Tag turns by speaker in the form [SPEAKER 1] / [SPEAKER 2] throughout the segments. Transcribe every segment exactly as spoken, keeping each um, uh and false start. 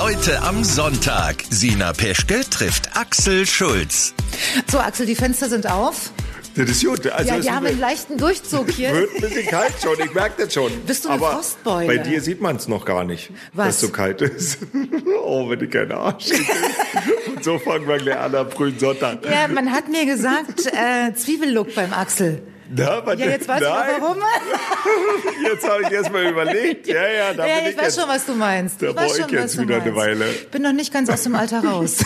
[SPEAKER 1] Heute am Sonntag. Sina Peschke trifft Axel Schulz.
[SPEAKER 2] So, Axel, die Fenster sind auf.
[SPEAKER 3] Das ist gut. Also
[SPEAKER 2] ja, die haben einen leichten Durchzug hier.
[SPEAKER 3] Wird ein bisschen kalt schon, ich merke das schon.
[SPEAKER 2] Bist du eine
[SPEAKER 3] Aber
[SPEAKER 2] Frostbeule?
[SPEAKER 3] Bei dir sieht man es noch gar nicht,
[SPEAKER 2] Was?
[SPEAKER 3] dass es so kalt ist. Oh, wenn ich kein Arsch bin. Und so fangen wir gleich an am frühen Sonntag.
[SPEAKER 2] Ja, man hat mir gesagt, äh, Zwiebellook beim Axel.
[SPEAKER 3] Na, was,
[SPEAKER 2] Ja, jetzt weißt du
[SPEAKER 3] nein.
[SPEAKER 2] warum.
[SPEAKER 3] Jetzt habe ich erst mal überlegt. Ja, ja, da
[SPEAKER 2] Ja,
[SPEAKER 3] bin
[SPEAKER 2] ich,
[SPEAKER 3] ich
[SPEAKER 2] weiß
[SPEAKER 3] jetzt.
[SPEAKER 2] schon, was du meinst.
[SPEAKER 3] Da
[SPEAKER 2] ich
[SPEAKER 3] brauche
[SPEAKER 2] weiß
[SPEAKER 3] ich
[SPEAKER 2] schon,
[SPEAKER 3] jetzt
[SPEAKER 2] was du
[SPEAKER 3] wieder eine
[SPEAKER 2] meinst.
[SPEAKER 3] Weile.
[SPEAKER 2] Bin noch nicht ganz aus dem Alter raus.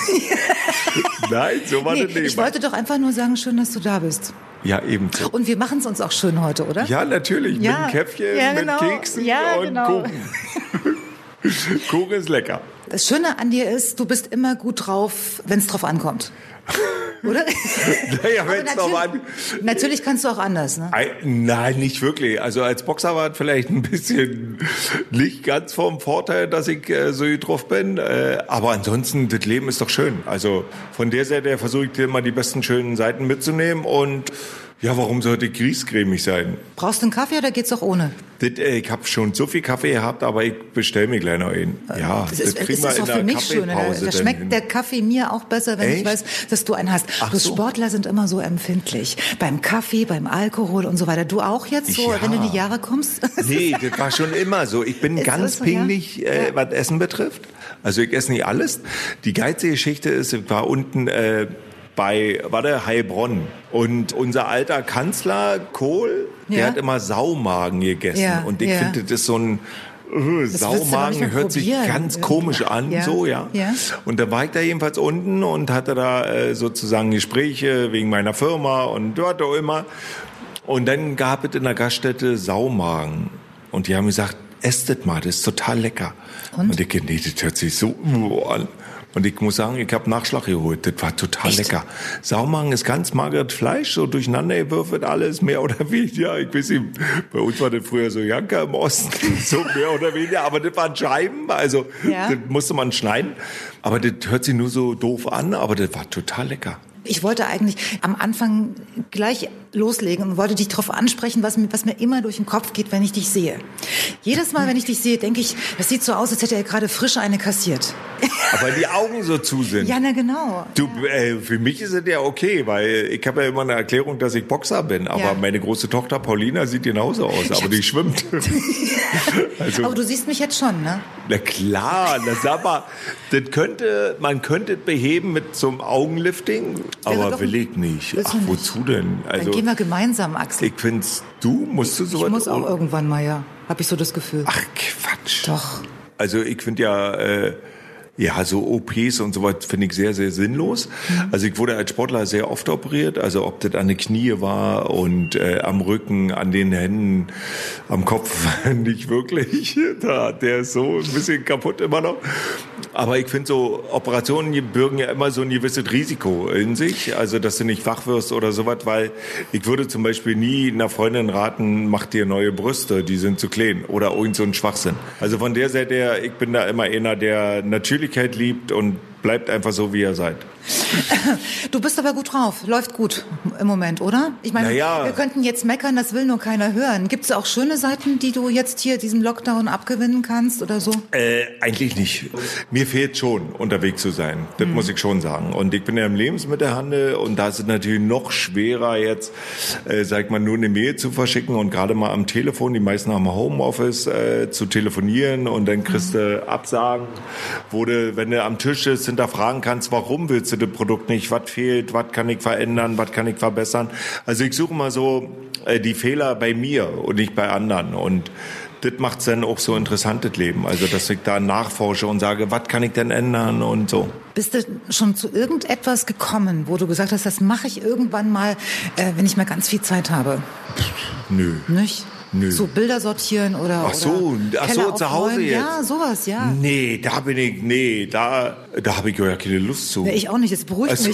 [SPEAKER 3] Nein, so war
[SPEAKER 2] Nee,
[SPEAKER 3] das nicht.
[SPEAKER 2] ich wollte doch einfach nur sagen, schön, dass du da bist.
[SPEAKER 3] Ja, ebenso.
[SPEAKER 2] Und wir machen es uns auch schön heute, oder?
[SPEAKER 3] Ja, natürlich.
[SPEAKER 2] Ja.
[SPEAKER 3] Mit einem Käffchen,
[SPEAKER 2] Ja, genau.
[SPEAKER 3] mit Keksen
[SPEAKER 2] Ja,
[SPEAKER 3] und
[SPEAKER 2] genau.
[SPEAKER 3] Kuchen. Kuchen ist lecker.
[SPEAKER 2] Das Schöne an dir ist, du bist immer gut drauf, wenn es drauf ankommt. Oder?
[SPEAKER 3] Naja,
[SPEAKER 2] Aber
[SPEAKER 3] wenn es noch
[SPEAKER 2] natürlich,
[SPEAKER 3] an.
[SPEAKER 2] natürlich kannst du auch anders, ne?
[SPEAKER 3] Nein, nicht wirklich. Also als Boxer war es vielleicht ein bisschen nicht ganz vom Vorteil, dass ich äh, so drauf bin. Äh, aber ansonsten, das Leben ist doch schön. Also von der Seite versuche ich immer die besten schönen Seiten mitzunehmen. Und ja, warum sollte ich griesgrämig sein?
[SPEAKER 2] Brauchst du einen Kaffee oder geht's auch ohne?
[SPEAKER 3] Das, äh, ich habe schon so viel Kaffee gehabt, aber ich bestelle mir gleich noch einen. Ja,
[SPEAKER 2] Das
[SPEAKER 3] das,
[SPEAKER 2] ist,
[SPEAKER 3] kriegen
[SPEAKER 2] ist
[SPEAKER 3] wir
[SPEAKER 2] das
[SPEAKER 3] in
[SPEAKER 2] auch
[SPEAKER 3] der
[SPEAKER 2] für mich schön. Da,
[SPEAKER 3] Kaffeepause
[SPEAKER 2] da
[SPEAKER 3] dann
[SPEAKER 2] schmeckt
[SPEAKER 3] hin.
[SPEAKER 2] der Kaffee mir auch besser, wenn ich
[SPEAKER 3] Echt?
[SPEAKER 2] weiß, dass du einen hast.
[SPEAKER 3] Ach
[SPEAKER 2] Du
[SPEAKER 3] so.
[SPEAKER 2] Sportler sind immer so empfindlich. Beim Kaffee, beim Alkohol und so weiter. Du auch jetzt so,
[SPEAKER 3] Ja.
[SPEAKER 2] wenn du in die Jahre kommst?
[SPEAKER 3] Nee, das war schon immer so. Ich bin
[SPEAKER 2] Ist
[SPEAKER 3] ganz
[SPEAKER 2] das so, ja?
[SPEAKER 3] pingelig, äh,
[SPEAKER 2] Ja.
[SPEAKER 3] was Essen betrifft. Also ich esse nicht alles. Die geilste Geschichte ist, ich war unten äh, bei, war der Heilbronn. Und unser alter Kanzler Kohl, der
[SPEAKER 2] Ja.
[SPEAKER 3] hat immer Saumagen gegessen.
[SPEAKER 2] Ja,
[SPEAKER 3] Und ich
[SPEAKER 2] ja.
[SPEAKER 3] finde, das ist so ein äh,
[SPEAKER 2] willst du doch nicht
[SPEAKER 3] Saumagen
[SPEAKER 2] mal
[SPEAKER 3] hört sich
[SPEAKER 2] probieren.
[SPEAKER 3] ganz
[SPEAKER 2] Ja.
[SPEAKER 3] komisch an,
[SPEAKER 2] Ja.
[SPEAKER 3] so, ja.
[SPEAKER 2] Ja.
[SPEAKER 3] Und da war ich da jedenfalls unten und hatte da äh, sozusagen Gespräche wegen meiner Firma und dort auch immer. Und dann gab es in der Gaststätte Saumagen. Und die haben gesagt, esst das mal, das ist total lecker.
[SPEAKER 2] Und?
[SPEAKER 3] Und ich, nee, das hört sich so uh, an. Und ich muss sagen, ich habe Nachschlag geholt. Das war total
[SPEAKER 2] Echt?
[SPEAKER 3] lecker. Saumagen ist ganz mageres Fleisch, so durcheinander gewürfelt alles, mehr oder weniger. Ich weiß nicht, bei uns war das früher so Janka im Osten, so mehr oder weniger. Aber das waren Scheiben, also
[SPEAKER 2] Ja.
[SPEAKER 3] das musste man schneiden. Aber das hört sich nur so doof an, aber das war total lecker.
[SPEAKER 2] Ich wollte eigentlich am Anfang gleich loslegen und wollte dich darauf ansprechen, was mir, was mir immer durch den Kopf geht, wenn ich dich sehe. Jedes Mal, wenn ich dich sehe, denke ich, das sieht so aus, als hätte er gerade frisch eine kassiert.
[SPEAKER 3] Aber die Augen so zu sind.
[SPEAKER 2] Ja, na genau.
[SPEAKER 3] Du, äh, für mich ist es ja okay, weil ich habe ja immer eine Erklärung, dass ich Boxer bin. Aber
[SPEAKER 2] Ja.
[SPEAKER 3] meine große Tochter Paulina sieht genauso aus, aber die schwimmt. Also,
[SPEAKER 2] Aber du siehst mich jetzt schon, ne?
[SPEAKER 3] na klar, na sag mal, das könnte, man könnte es beheben mit so einem Augenlifting,
[SPEAKER 2] Wäre
[SPEAKER 3] aber
[SPEAKER 2] doch-
[SPEAKER 3] will ich nicht.
[SPEAKER 2] Willst
[SPEAKER 3] Ach,
[SPEAKER 2] du nicht?
[SPEAKER 3] wozu denn?
[SPEAKER 2] Dann
[SPEAKER 3] Also,
[SPEAKER 2] gehen wir gemeinsam, Axel.
[SPEAKER 3] ich find's, du musst du
[SPEAKER 2] Ich
[SPEAKER 3] sowas.
[SPEAKER 2] muss auch irgendwann mal, ja. Hab ich so das Gefühl.
[SPEAKER 3] Ach, Quatsch.
[SPEAKER 2] Doch.
[SPEAKER 3] Also ich finde ja, äh, ja, so O Ps und so was finde ich sehr, sehr sinnlos. Also ich wurde als Sportler sehr oft operiert, also ob das an den Knie war und äh, am Rücken, an den Händen, am Kopf nicht wirklich. Da, der ist so ein bisschen kaputt immer noch. Aber ich finde so, Operationen bürgen ja immer so ein gewisses Risiko in sich, also dass du nicht wach wirst oder sowas, weil ich würde zum Beispiel nie einer Freundin raten, mach dir neue Brüste, die sind zu klein oder irgend so ein Schwachsinn. Also von der Seite her, ich bin da immer einer, der Natürlichkeit liebt und bleibt einfach so, wie ihr seid.
[SPEAKER 2] Du bist aber gut drauf. Läuft gut im Moment, oder? Ich meine,
[SPEAKER 3] Naja.
[SPEAKER 2] wir könnten jetzt meckern, das will nur keiner hören. Gibt es auch schöne Seiten, die du jetzt hier diesem Lockdown abgewinnen kannst oder so?
[SPEAKER 3] Äh, eigentlich nicht. Mir fehlt schon, unterwegs zu sein. Das muss ich schon sagen. Und ich bin ja im Lebensmittelhandel und da ist es natürlich noch schwerer jetzt, äh, sag ich mal, nur eine Mail zu verschicken und gerade mal am Telefon, die meisten haben Homeoffice, äh, zu telefonieren und dann kriegst du Absagen, wo du, wenn du am Tisch sitzt, hinterfragen kannst, warum willst du das Produkt nicht, was fehlt, was kann ich verändern, was kann ich verbessern. Also ich suche mal so äh, die Fehler bei mir und nicht bei anderen und das macht's dann auch so interessant, das Leben. Also, dass ich da nachforsche und sage, was kann ich denn ändern und so.
[SPEAKER 2] Bist du schon zu irgendetwas gekommen, wo du gesagt hast, das mache ich irgendwann mal, äh, wenn ich mal ganz viel Zeit habe?
[SPEAKER 3] Nö.
[SPEAKER 2] Nicht?
[SPEAKER 3] Nö.
[SPEAKER 2] So Bilder sortieren oder
[SPEAKER 3] Ach so,
[SPEAKER 2] oder
[SPEAKER 3] ach so,
[SPEAKER 2] Keller
[SPEAKER 3] zu Hause
[SPEAKER 2] aufräumen.
[SPEAKER 3] jetzt.
[SPEAKER 2] Ja, sowas, ja.
[SPEAKER 3] Nee, da bin ich, nee, da, da habe ich ja keine Lust zu.
[SPEAKER 2] Nee, ich auch nicht, das beruhigt
[SPEAKER 3] Also,
[SPEAKER 2] mich.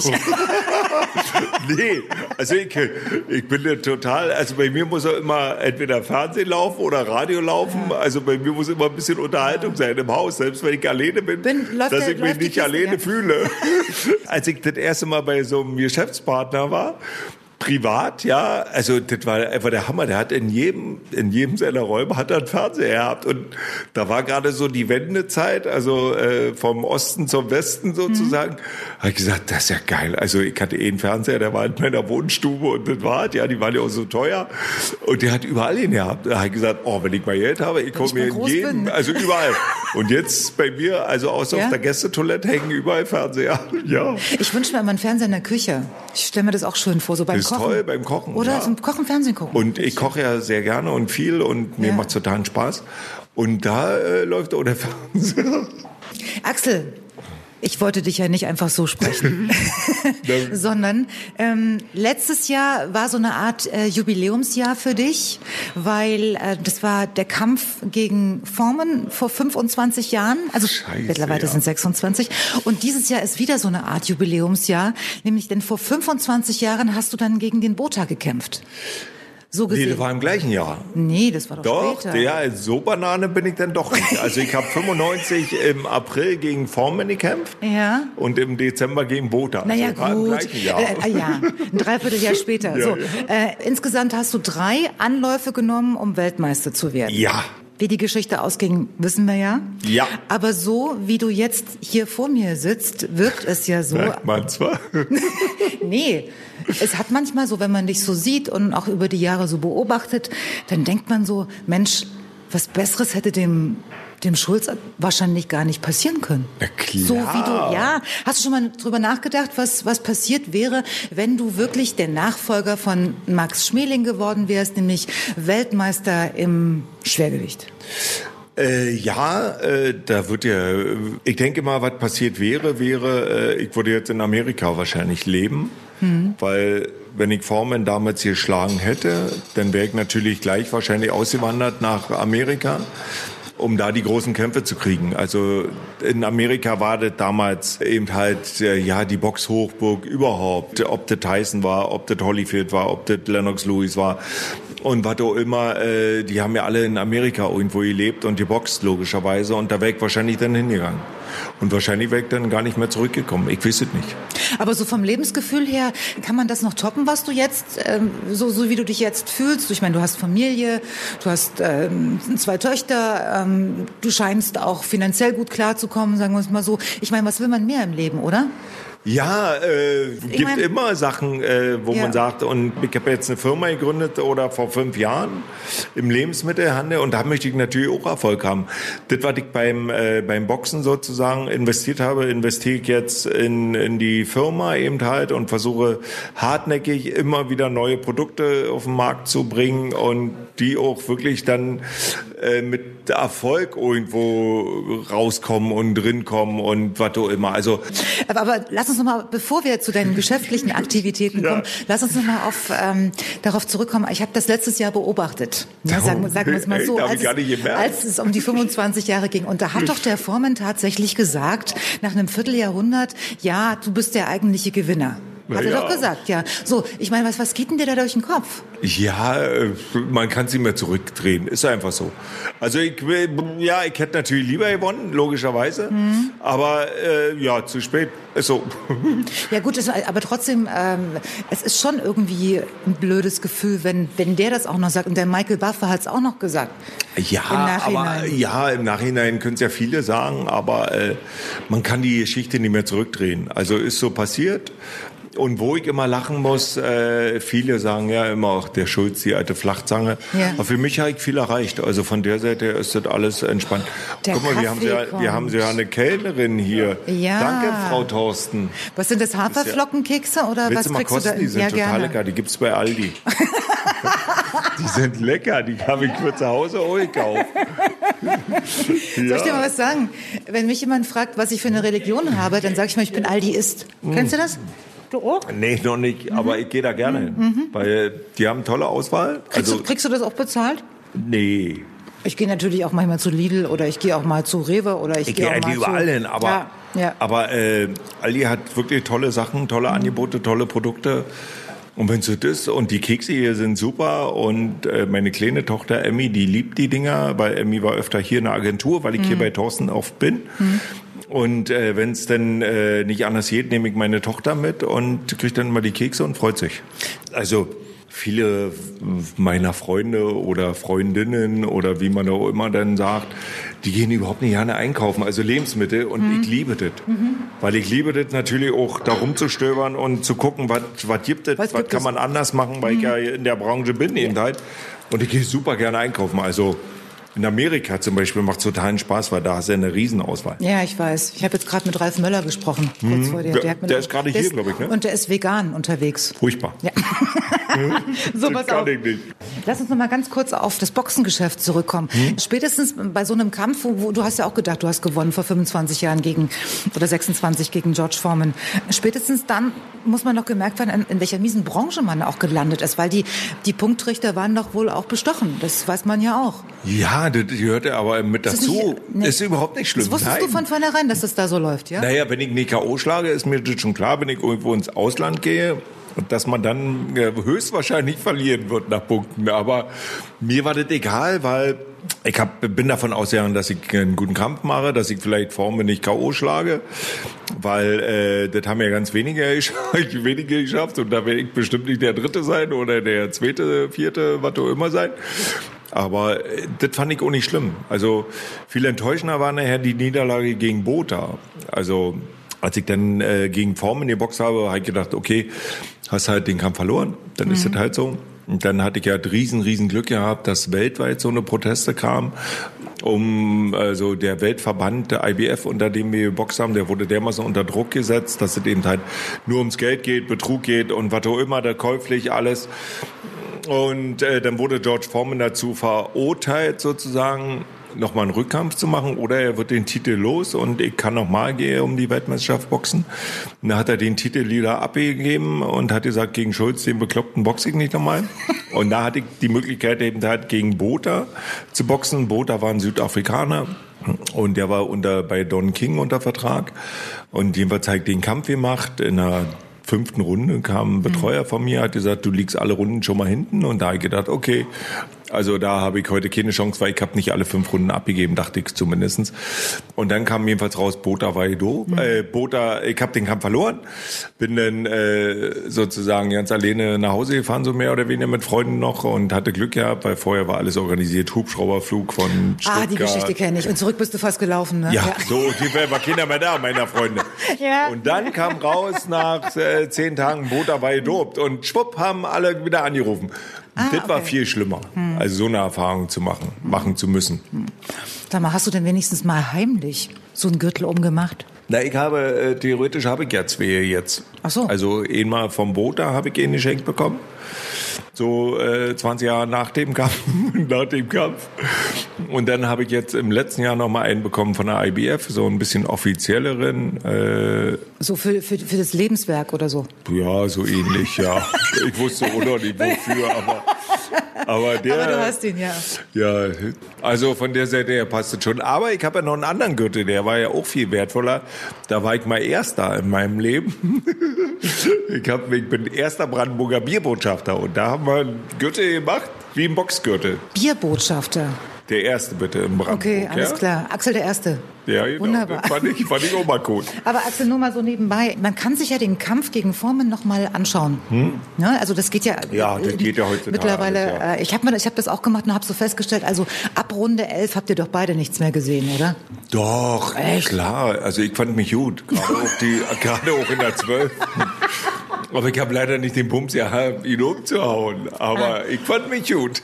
[SPEAKER 3] nee, also ich, ich bin ja total, also bei mir muss ja immer entweder Fernsehen laufen oder Radio laufen, also bei mir muss immer ein bisschen Unterhaltung sein im Haus, selbst wenn ich alleine bin,
[SPEAKER 2] Bin- läuft
[SPEAKER 3] dass
[SPEAKER 2] der-
[SPEAKER 3] ich mich
[SPEAKER 2] läuft die
[SPEAKER 3] nicht
[SPEAKER 2] Kiste,
[SPEAKER 3] alleine
[SPEAKER 2] ja.
[SPEAKER 3] fühle. Als ich das erste Mal bei so einem Geschäftspartner war, privat, ja, also das war einfach der Hammer. Der hat in jedem, in jedem seiner Räume hat er einen Fernseher gehabt. Und da war gerade so die Wendezeit, also äh, vom Osten zum Westen sozusagen. Mhm. Habe ich gesagt, das ist ja geil. Also ich hatte eh einen Fernseher, der war in meiner Wohnstube und das war, ja, die waren ja auch so teuer. Und der hat überall ihn gehabt. Da habe ich gesagt, oh, wenn ich mal Geld habe, ich komme mir in jedem, bin. Also überall. Und jetzt bei mir, also außer ja? auf der Gästetoilette hängen überall Fernseher. Ja.
[SPEAKER 2] Ich wünsche mir immer einen Fernseher in der Küche. Ich stelle mir das auch schön vor, so beim
[SPEAKER 3] das
[SPEAKER 2] Kochen.
[SPEAKER 3] Ist toll beim Kochen.
[SPEAKER 2] Oder
[SPEAKER 3] ja.
[SPEAKER 2] zum Kochen, Fernsehen gucken.
[SPEAKER 3] Und ich koche ja sehr gerne und viel und mir ja. macht es total Spaß. Und da äh, läuft auch der Fernseher.
[SPEAKER 2] Axel, ich wollte dich ja nicht einfach so sprechen, sondern ähm, letztes Jahr war so eine Art äh, Jubiläumsjahr für dich, weil äh, das war der Kampf gegen Formen vor fünfundzwanzig Jahren, also Scheiße, mittlerweile ja. sind sechsundzwanzig. Und dieses Jahr ist wieder so eine Art Jubiläumsjahr, nämlich denn vor fünfundzwanzig Jahren hast du dann gegen den Botha gekämpft. So gesehen.
[SPEAKER 3] Nee, das war im gleichen Jahr.
[SPEAKER 2] Nee, das war doch,
[SPEAKER 3] doch
[SPEAKER 2] später.
[SPEAKER 3] Doch, ja, so Banane bin ich dann doch nicht. Also ich habe fünfundneunzig im April gegen Foreman gekämpft
[SPEAKER 2] ja.
[SPEAKER 3] und im Dezember gegen Botha.
[SPEAKER 2] Naja,
[SPEAKER 3] also war
[SPEAKER 2] gut.
[SPEAKER 3] Im gleichen Jahr.
[SPEAKER 2] Äh, ja, ein Dreivierteljahr später. ja, so, ja. Äh, insgesamt hast du drei Anläufe genommen, um Weltmeister zu werden.
[SPEAKER 3] Ja.
[SPEAKER 2] Wie die Geschichte ausging, wissen wir ja.
[SPEAKER 3] Ja.
[SPEAKER 2] Aber so, wie du jetzt hier vor mir sitzt, wirkt es ja so.
[SPEAKER 3] Merkt man zwar.
[SPEAKER 2] Nee. Es hat manchmal so, wenn man dich so sieht und auch über die Jahre so beobachtet, dann denkt man so, Mensch, was Besseres hätte dem dem Schulz wahrscheinlich gar nicht passieren können.
[SPEAKER 3] Na klar.
[SPEAKER 2] So wie du, ja. Hast du schon mal drüber nachgedacht, was was passiert wäre, wenn du wirklich der Nachfolger von Max Schmeling geworden wärst, nämlich Weltmeister im Schwergewicht?
[SPEAKER 3] Äh, ja, äh, da wird ja, ich denke mal, was passiert wäre, wäre, äh, ich würde jetzt in Amerika wahrscheinlich leben, mhm. weil wenn ich Foreman damals hier geschlagen hätte, dann wäre ich natürlich gleich wahrscheinlich ausgewandert nach Amerika, um da die großen Kämpfe zu kriegen. Also in Amerika war das damals eben halt ja die Boxhochburg überhaupt. Ob das Tyson war, ob das Holyfield war, ob das Lennox Lewis war. Und was auch immer, äh, die haben ja alle in Amerika irgendwo gelebt und geboxt, logischerweise. Und da wäre ich wahrscheinlich dann hingegangen. Und wahrscheinlich wäre ich dann gar nicht mehr zurückgekommen. Ich weiß es nicht.
[SPEAKER 2] Aber so vom Lebensgefühl her, kann man das noch toppen, was du jetzt, ähm, so, so wie du dich jetzt fühlst? Ich meine, du hast Familie, du hast ähm, zwei Töchter, ähm, du scheinst auch finanziell gut klarzukommen, sagen wir es mal so. Ich meine, was will man mehr im Leben, oder?
[SPEAKER 3] Ja, äh, gibt
[SPEAKER 2] mein,
[SPEAKER 3] immer Sachen, äh, wo ja. man sagt, und ich habe jetzt eine Firma gegründet oder vor fünf Jahren im Lebensmittelhandel und da möchte ich natürlich auch Erfolg haben. Das, was ich beim äh, beim Boxen sozusagen investiert habe, investiere ich jetzt in in die Firma eben halt und versuche hartnäckig immer wieder neue Produkte auf den Markt zu bringen und die auch wirklich dann äh, mit Erfolg irgendwo rauskommen und drinkommen und was auch immer. Also,
[SPEAKER 2] aber, aber lass uns noch mal, bevor wir zu deinen geschäftlichen Aktivitäten kommen, ja. lass uns noch mal auf, ähm, darauf zurückkommen. Ich habe das letztes Jahr beobachtet. Ja, sagen, sagen wir es mal so, als, als es um die fünfundzwanzig Jahre ging. Und da hat doch der Foreman tatsächlich gesagt, nach einem Vierteljahrhundert, ja, du bist der eigentliche Gewinner. Hat er ja. doch gesagt, ja. So, ich meine, was, was geht denn dir da durch den Kopf?
[SPEAKER 3] Ja, man kann sie mehr zurückdrehen. Ist einfach so. Also ich will, ja, ich hätte natürlich lieber gewonnen, logischerweise. Mhm. Aber äh, ja, zu spät. Ist so.
[SPEAKER 2] Ja gut, es, aber trotzdem, ähm, es ist schon irgendwie ein blödes Gefühl, wenn wenn der das auch noch sagt. Und der Michael Buffer hat es auch noch gesagt.
[SPEAKER 3] Ja, im aber ja, im Nachhinein können es ja viele sagen, aber äh, man kann die Geschichte nicht mehr zurückdrehen. Also ist so passiert. Und wo ich immer lachen muss, äh, viele sagen ja immer auch der Schulz, die alte Flachzange. Ja. Aber für mich habe ich viel erreicht. Also von der Seite ist das alles entspannt.
[SPEAKER 2] Der
[SPEAKER 3] Guck mal,
[SPEAKER 2] Kaffee
[SPEAKER 3] wir haben, ja, wir haben ja eine Kellnerin hier.
[SPEAKER 2] Ja.
[SPEAKER 3] Danke, Frau Thorsten.
[SPEAKER 2] Was sind das, Haferflockenkekse oder
[SPEAKER 3] Willst
[SPEAKER 2] was
[SPEAKER 3] du mal
[SPEAKER 2] kriegst
[SPEAKER 3] kosten?
[SPEAKER 2] du da?
[SPEAKER 3] Die sind
[SPEAKER 2] ja,
[SPEAKER 3] total
[SPEAKER 2] gerne.
[SPEAKER 3] lecker. Die gibt's bei Aldi. Die sind lecker. Die habe ich für zu Hause auch gekauft.
[SPEAKER 2] Ja. Soll ich dir mal was sagen? Wenn mich jemand fragt, was ich für eine Religion habe, dann sage ich mal, ich bin Aldiist. Mhm. Kennst du das? Du auch?
[SPEAKER 3] Nee, noch nicht, mhm. aber ich gehe da gerne hin, mhm. weil die haben tolle Auswahl.
[SPEAKER 2] Kriegst,
[SPEAKER 3] also,
[SPEAKER 2] du, kriegst du das auch bezahlt?
[SPEAKER 3] Nee.
[SPEAKER 2] Ich gehe natürlich auch manchmal zu Lidl oder ich gehe auch mal zu Rewe oder ich, ich gehe auch mal
[SPEAKER 3] überall
[SPEAKER 2] zu...
[SPEAKER 3] hin, aber,
[SPEAKER 2] ja, ja.
[SPEAKER 3] aber äh, Aldi hat wirklich tolle Sachen, tolle mhm. Angebote, tolle Produkte. Und wenn so das und die Kekse hier sind super und äh, meine kleine Tochter Emmy, die liebt die Dinger, weil Emmy war öfter hier in der Agentur, weil ich mhm. hier bei Thorsten oft bin. Mhm. Und äh, wenn es dann äh, nicht anders geht, nehme ich meine Tochter mit und kriege dann immer die Kekse und freut sich. Also viele meiner Freunde oder Freundinnen oder wie man auch immer dann sagt, die gehen überhaupt nicht gerne einkaufen, also Lebensmittel, und mhm. ich liebe das. Mhm. Weil ich liebe das natürlich auch, da rumzustöbern und zu gucken, was was gibt es, was, was gibt kann es? man anders machen, weil mhm. ich ja in der Branche bin eben halt. Und ich gehe super gerne einkaufen, also in Amerika zum Beispiel macht es totalen Spaß, weil da hast du eine Riesenauswahl.
[SPEAKER 2] Ja, ich weiß. Ich habe jetzt gerade mit Ralf Möller gesprochen, kurz
[SPEAKER 3] mhm.
[SPEAKER 2] vor dir.
[SPEAKER 3] Der,
[SPEAKER 2] der, hat
[SPEAKER 3] der ist gerade hier, glaube ich, ne?
[SPEAKER 2] Und der ist vegan unterwegs.
[SPEAKER 3] Furchtbar.
[SPEAKER 2] Ja. So, pass auf. Lass uns noch mal ganz kurz auf das Boxengeschäft zurückkommen. Hm? Spätestens bei so einem Kampf, wo, wo du hast ja auch gedacht, du hast gewonnen vor fünfundzwanzig Jahren gegen, oder sechsundzwanzig gegen George Foreman. Spätestens dann muss man doch gemerkt werden, in, in welcher miesen Branche man auch gelandet ist, weil die, die Punktrichter waren doch wohl auch bestochen. Das weiß man ja auch.
[SPEAKER 3] Ja, das gehört ja aber mit
[SPEAKER 2] ist
[SPEAKER 3] dazu.
[SPEAKER 2] Nicht, nee.
[SPEAKER 3] Ist überhaupt nicht schlimm.
[SPEAKER 2] Das wusstest
[SPEAKER 3] Nein.
[SPEAKER 2] du von vornherein, dass das da so läuft, ja?
[SPEAKER 3] Naja, wenn ich eine K O schlage, ist mir das schon klar, wenn ich irgendwo ins Ausland gehe, und dass man dann ja, höchstwahrscheinlich verlieren wird nach Punkten. Aber mir war das egal, weil ich hab, bin davon ausgegangen, dass ich einen guten Kampf mache, dass ich vielleicht Foreman nicht K O schlage, weil äh, das haben ja ganz wenige, wenige geschafft, und da werde ich bestimmt nicht der Dritte sein oder der Zweite, Vierte, was auch immer sein. Aber äh, das fand ich auch nicht schlimm. Also viel enttäuschender war nachher die Niederlage gegen Botha. Also als ich dann äh, gegen Foreman geboxt habe, habe ich gedacht, okay, hast halt den Kampf verloren, dann mhm. ist das halt so. Und dann hatte ich ja riesen, riesen Glück gehabt, dass weltweit so eine Proteste kam, um, also der Weltverband, der I B F, unter dem wir geboxt haben, der wurde dermaßen unter Druck gesetzt, dass es eben halt nur ums Geld geht, Betrug geht und was auch immer, da käuflich alles. Und äh, dann wurde George Foreman dazu verurteilt, sozusagen, nochmal einen Rückkampf zu machen, oder er wird den Titel los und ich kann nochmal gehen um die Weltmeisterschaft boxen. Und dann hat er den Titel wieder abgegeben und hat gesagt, gegen Schulz, den Bekloppten, boxe ich nicht nochmal. Und da hatte ich die Möglichkeit eben halt gegen Botha zu boxen. Botha war ein Südafrikaner und der war unter bei Don King unter Vertrag. Und jedenfalls hat den Kampf gemacht. In der fünften Runde kam ein Betreuer von mir, hat gesagt, du liegst alle Runden schon mal hinten. Und da habe ich gedacht, okay, also da habe ich heute keine Chance, weil ich habe nicht alle fünf Runden abgegeben, dachte ich zumindest. Und dann kam jedenfalls raus, Botha war do. Mhm. Äh, Botha, ich habe den Kampf verloren, bin dann äh, sozusagen ganz alleine nach Hause gefahren, so mehr oder weniger mit Freunden noch, und hatte Glück gehabt, weil vorher war alles organisiert, Hubschrauberflug von Stuttgart.
[SPEAKER 2] Ah, die Geschichte kenne ich. Und zurück bist du fast gelaufen, ne?
[SPEAKER 3] Ja, ja. So, die war keiner mehr da, meiner Freunde.
[SPEAKER 2] Ja.
[SPEAKER 3] Und dann kam raus nach äh, zehn Tagen, Botha war gedopt, und schwupp haben alle wieder angerufen. Ah, das okay. war viel schlimmer, hm. also so eine Erfahrung zu machen, machen zu müssen.
[SPEAKER 2] Hm. Sag mal, hast du denn wenigstens mal heimlich so einen Gürtel umgemacht?
[SPEAKER 3] Na, ich habe, äh, theoretisch habe ich ja zwei jetzt.
[SPEAKER 2] Ach so.
[SPEAKER 3] Also einmal vom Botha habe ich ihn geschenkt bekommen. So äh, zwanzig Jahre nach dem Kampf, nach dem Kampf. Und dann habe ich jetzt im letzten Jahr noch mal einen bekommen von der I B F, so ein bisschen offizielleren. Äh,
[SPEAKER 2] so für, für, für das Lebenswerk oder so?
[SPEAKER 3] Ja, so ähnlich, ja. Ich wusste auch noch nicht wofür, aber... Aber, der,
[SPEAKER 2] aber du hast ihn, ja.
[SPEAKER 3] Ja, also von der Seite her passt es schon. Aber ich habe ja noch einen anderen Gürtel, der war ja auch viel wertvoller. Da war ich mal Erster in meinem Leben. Ich, hab, ich bin erster Brandenburger Bierbotschafter, und da haben wir einen Gürtel gemacht, wie ein Boxgürtel.
[SPEAKER 2] Bierbotschafter?
[SPEAKER 3] Der Erste bitte in Brandenburg.
[SPEAKER 2] Okay, alles
[SPEAKER 3] ja?
[SPEAKER 2] klar. Axel der Erste.
[SPEAKER 3] Ja, genau.
[SPEAKER 2] Wunderbar.
[SPEAKER 3] Das fand ich, fand ich auch mal cool.
[SPEAKER 2] Aber Axel, nur mal so nebenbei. Man kann sich ja den Kampf gegen Foreman noch mal anschauen. Hm? Ja, also das geht ja.
[SPEAKER 3] Ja, das geht ja heutzutage.
[SPEAKER 2] Mittlerweile.
[SPEAKER 3] Alles, ja.
[SPEAKER 2] äh, ich habe ich hab das auch gemacht und habe so festgestellt. Also ab Runde elf habt ihr doch beide nichts mehr gesehen, oder?
[SPEAKER 3] Doch, echt? Klar. Also ich fand mich gut. Gerade auch, die, gerade auch in der zwölf. Aber ich habe leider nicht den Bums gehabt, ihn umzuhauen. Aber ah. ich fand mich gut.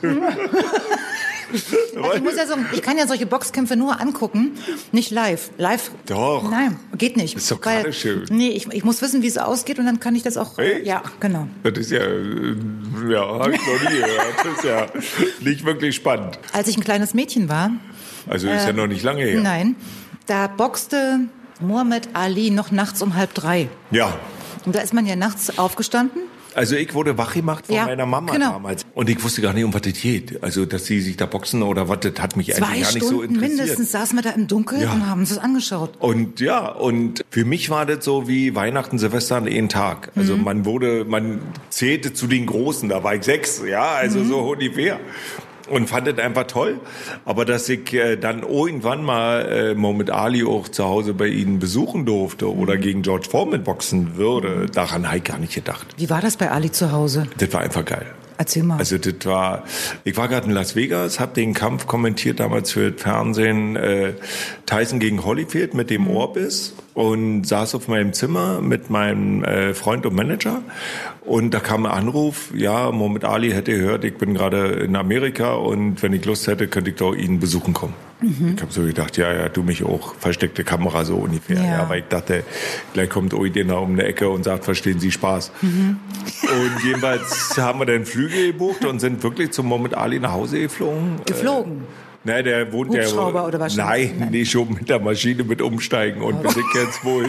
[SPEAKER 2] Also ich muss ja sagen, ich kann ja solche Boxkämpfe nur angucken, nicht live. Live?
[SPEAKER 3] Doch.
[SPEAKER 2] Nein, geht nicht.
[SPEAKER 3] Ist doch gerade schön.
[SPEAKER 2] Nee, ich, ich muss wissen, wie es ausgeht, und dann kann ich das auch.
[SPEAKER 3] Echt?
[SPEAKER 2] Ja, genau.
[SPEAKER 3] Das ist ja, ja, hab ich noch nie gehört. Das ist ja nicht wirklich spannend.
[SPEAKER 2] Als ich ein kleines Mädchen war.
[SPEAKER 3] Also ist
[SPEAKER 2] äh,
[SPEAKER 3] ja noch nicht lange her.
[SPEAKER 2] Nein, da boxte Muhammad Ali noch nachts um halb drei.
[SPEAKER 3] Ja.
[SPEAKER 2] Und da ist man ja nachts aufgestanden.
[SPEAKER 3] Also ich wurde wach gemacht von
[SPEAKER 2] ja,
[SPEAKER 3] meiner Mama
[SPEAKER 2] genau.
[SPEAKER 3] damals. Und ich wusste gar nicht, um was das geht. Also, dass sie sich da boxen oder was, das hat mich
[SPEAKER 2] Zwei
[SPEAKER 3] eigentlich gar nicht
[SPEAKER 2] Stunden
[SPEAKER 3] so interessiert.
[SPEAKER 2] Mindestens saßen wir da im Dunkeln
[SPEAKER 3] ja.
[SPEAKER 2] und haben uns das angeschaut.
[SPEAKER 3] Und ja, und für mich war das so wie Weihnachten, Silvester an einen Tag. Also mhm. man wurde, man zählte zu den Großen, da war ich sechs, ja, also mhm. so ungefähr. und fand das einfach toll. Aber dass ich äh, dann irgendwann mal äh, Muhammad Ali auch zu Hause bei ihnen besuchen durfte oder gegen George Foreman boxen würde, daran habe ich gar nicht gedacht.
[SPEAKER 2] Wie war das bei Ali zu Hause?
[SPEAKER 3] Das war einfach geil.
[SPEAKER 2] Erzähl mal.
[SPEAKER 3] Also das war, ich war gerade in Las Vegas, habe den Kampf kommentiert damals für das Fernsehen, äh, Tyson gegen Holyfield mit dem Ohrbiss und saß auf meinem Zimmer mit meinem äh, Freund und Manager und da kam ein Anruf, ja, Muhammad Ali hätte gehört, ich bin gerade in Amerika und wenn ich Lust hätte, könnte ich doch ihn besuchen kommen. Mhm. Ich habe so gedacht, ja, ja, du mich auch, versteckte Kamera so ungefähr. Ja, ja weil ich dachte, gleich kommt irgendjemand um eine Ecke und sagt, verstehen Sie Spaß. Mhm. Und jedenfalls haben wir dann Flüge gebucht und sind wirklich zum Muhammad Ali nach Hause geflogen.
[SPEAKER 2] Geflogen?
[SPEAKER 3] Äh, Nein, der wohnt
[SPEAKER 2] Hubschrauber
[SPEAKER 3] der,
[SPEAKER 2] oder wahrscheinlich?
[SPEAKER 3] Nein, nee, schon mit der Maschine mit umsteigen und bis ich jetzt wohl.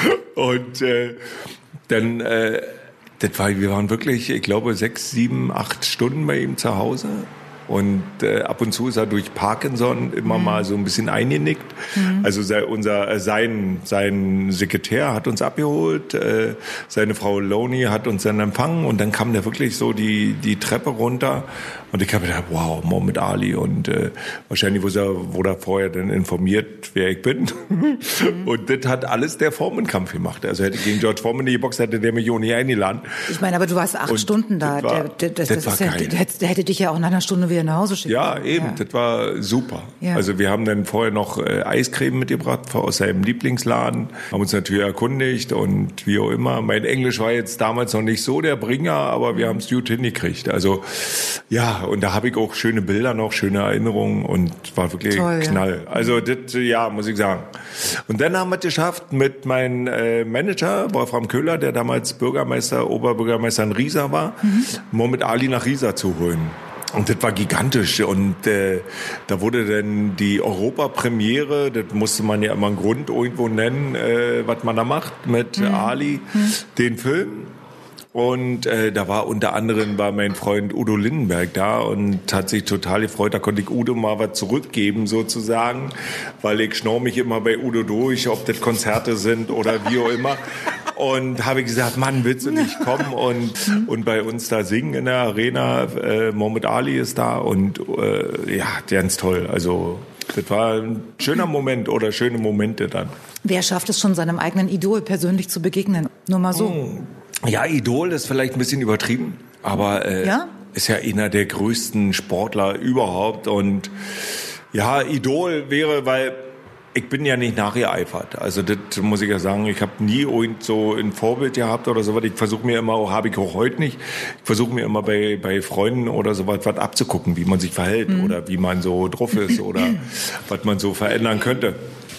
[SPEAKER 3] Und äh, dann, äh, das war, wir waren wirklich, ich glaube, sechs, sieben, acht Stunden bei ihm zu Hause. Und äh, ab und zu ist er durch Parkinson immer mhm. mal so ein bisschen eingenickt. Mhm. Also sei, unser äh, sein sein Sekretär hat uns abgeholt, äh, seine Frau Loni hat uns dann empfangen und dann kam der wirklich so die die Treppe runter und ich habe gedacht, wow, Muhammad Ali und äh, wahrscheinlich wurde er, wurde er vorher dann informiert, wer ich bin. Mhm. Und das hat alles der Foreman-Kampf gemacht. Also hätte ich gegen George Foreman die geboxt, hätte der mich auch nicht eingeladen.
[SPEAKER 2] Ich meine, aber du warst acht und Stunden da.
[SPEAKER 3] Das war,
[SPEAKER 2] der, das,
[SPEAKER 3] das
[SPEAKER 2] das
[SPEAKER 3] war
[SPEAKER 2] ist
[SPEAKER 3] geil.
[SPEAKER 2] Ja, der, der hätte dich ja auch nach einer Stunde wieder nach Hause schicken.
[SPEAKER 3] Ja, eben. Ja. Das war super. Ja. Also wir haben dann vorher noch äh, Eiscreme mitgebracht aus seinem Lieblingsladen, haben uns natürlich erkundigt und wie auch immer. Mein Englisch war jetzt damals noch nicht so der Bringer, aber wir haben es gut hingekriegt. Also ja, und da habe ich auch schöne Bilder noch, schöne Erinnerungen und war wirklich Toll, Knall. Ja. Also das, ja, muss ich sagen. Und dann haben wir es geschafft mit meinem äh, Manager, Wolfram Köhler, der damals Bürgermeister, Oberbürgermeister in Riesa war, mhm. Muhammad Ali nach Riesa zu holen. Und das war gigantisch und äh, da wurde dann die Europapremiere, das musste man ja immer einen Grund irgendwo nennen, äh, was man da macht mit mhm. Ali, mhm. den Film. Und äh, da war unter anderem war mein Freund Udo Lindenberg da und hat sich total gefreut. Da konnte ich Udo mal was zurückgeben sozusagen, weil ich schnorr mich immer bei Udo durch, ob das Konzerte sind oder wie auch immer. Und habe gesagt, Mann, willst du nicht kommen und und bei uns da singen in der Arena? Äh, Muhammad Ali ist da und äh, ja, ganz toll. Also das war ein schöner Moment oder schöne Momente dann.
[SPEAKER 2] Wer schafft es schon, seinem eigenen Idol persönlich zu begegnen? Nur mal so.
[SPEAKER 3] Oh. Ja, Idol ist vielleicht ein bisschen übertrieben, aber äh,
[SPEAKER 2] ja?
[SPEAKER 3] ist ja einer der größten Sportler überhaupt. Und ja, Idol wäre, weil ich bin ja nicht nachgeeifert. Also das muss ich ja sagen, ich habe nie irgend so ein Vorbild gehabt oder sowas. Ich versuche mir immer, habe ich auch heute nicht, ich versuche mir immer bei bei Freunden oder sowas was abzugucken, wie man sich verhält mhm. oder wie man so drauf ist oder was man so verändern könnte.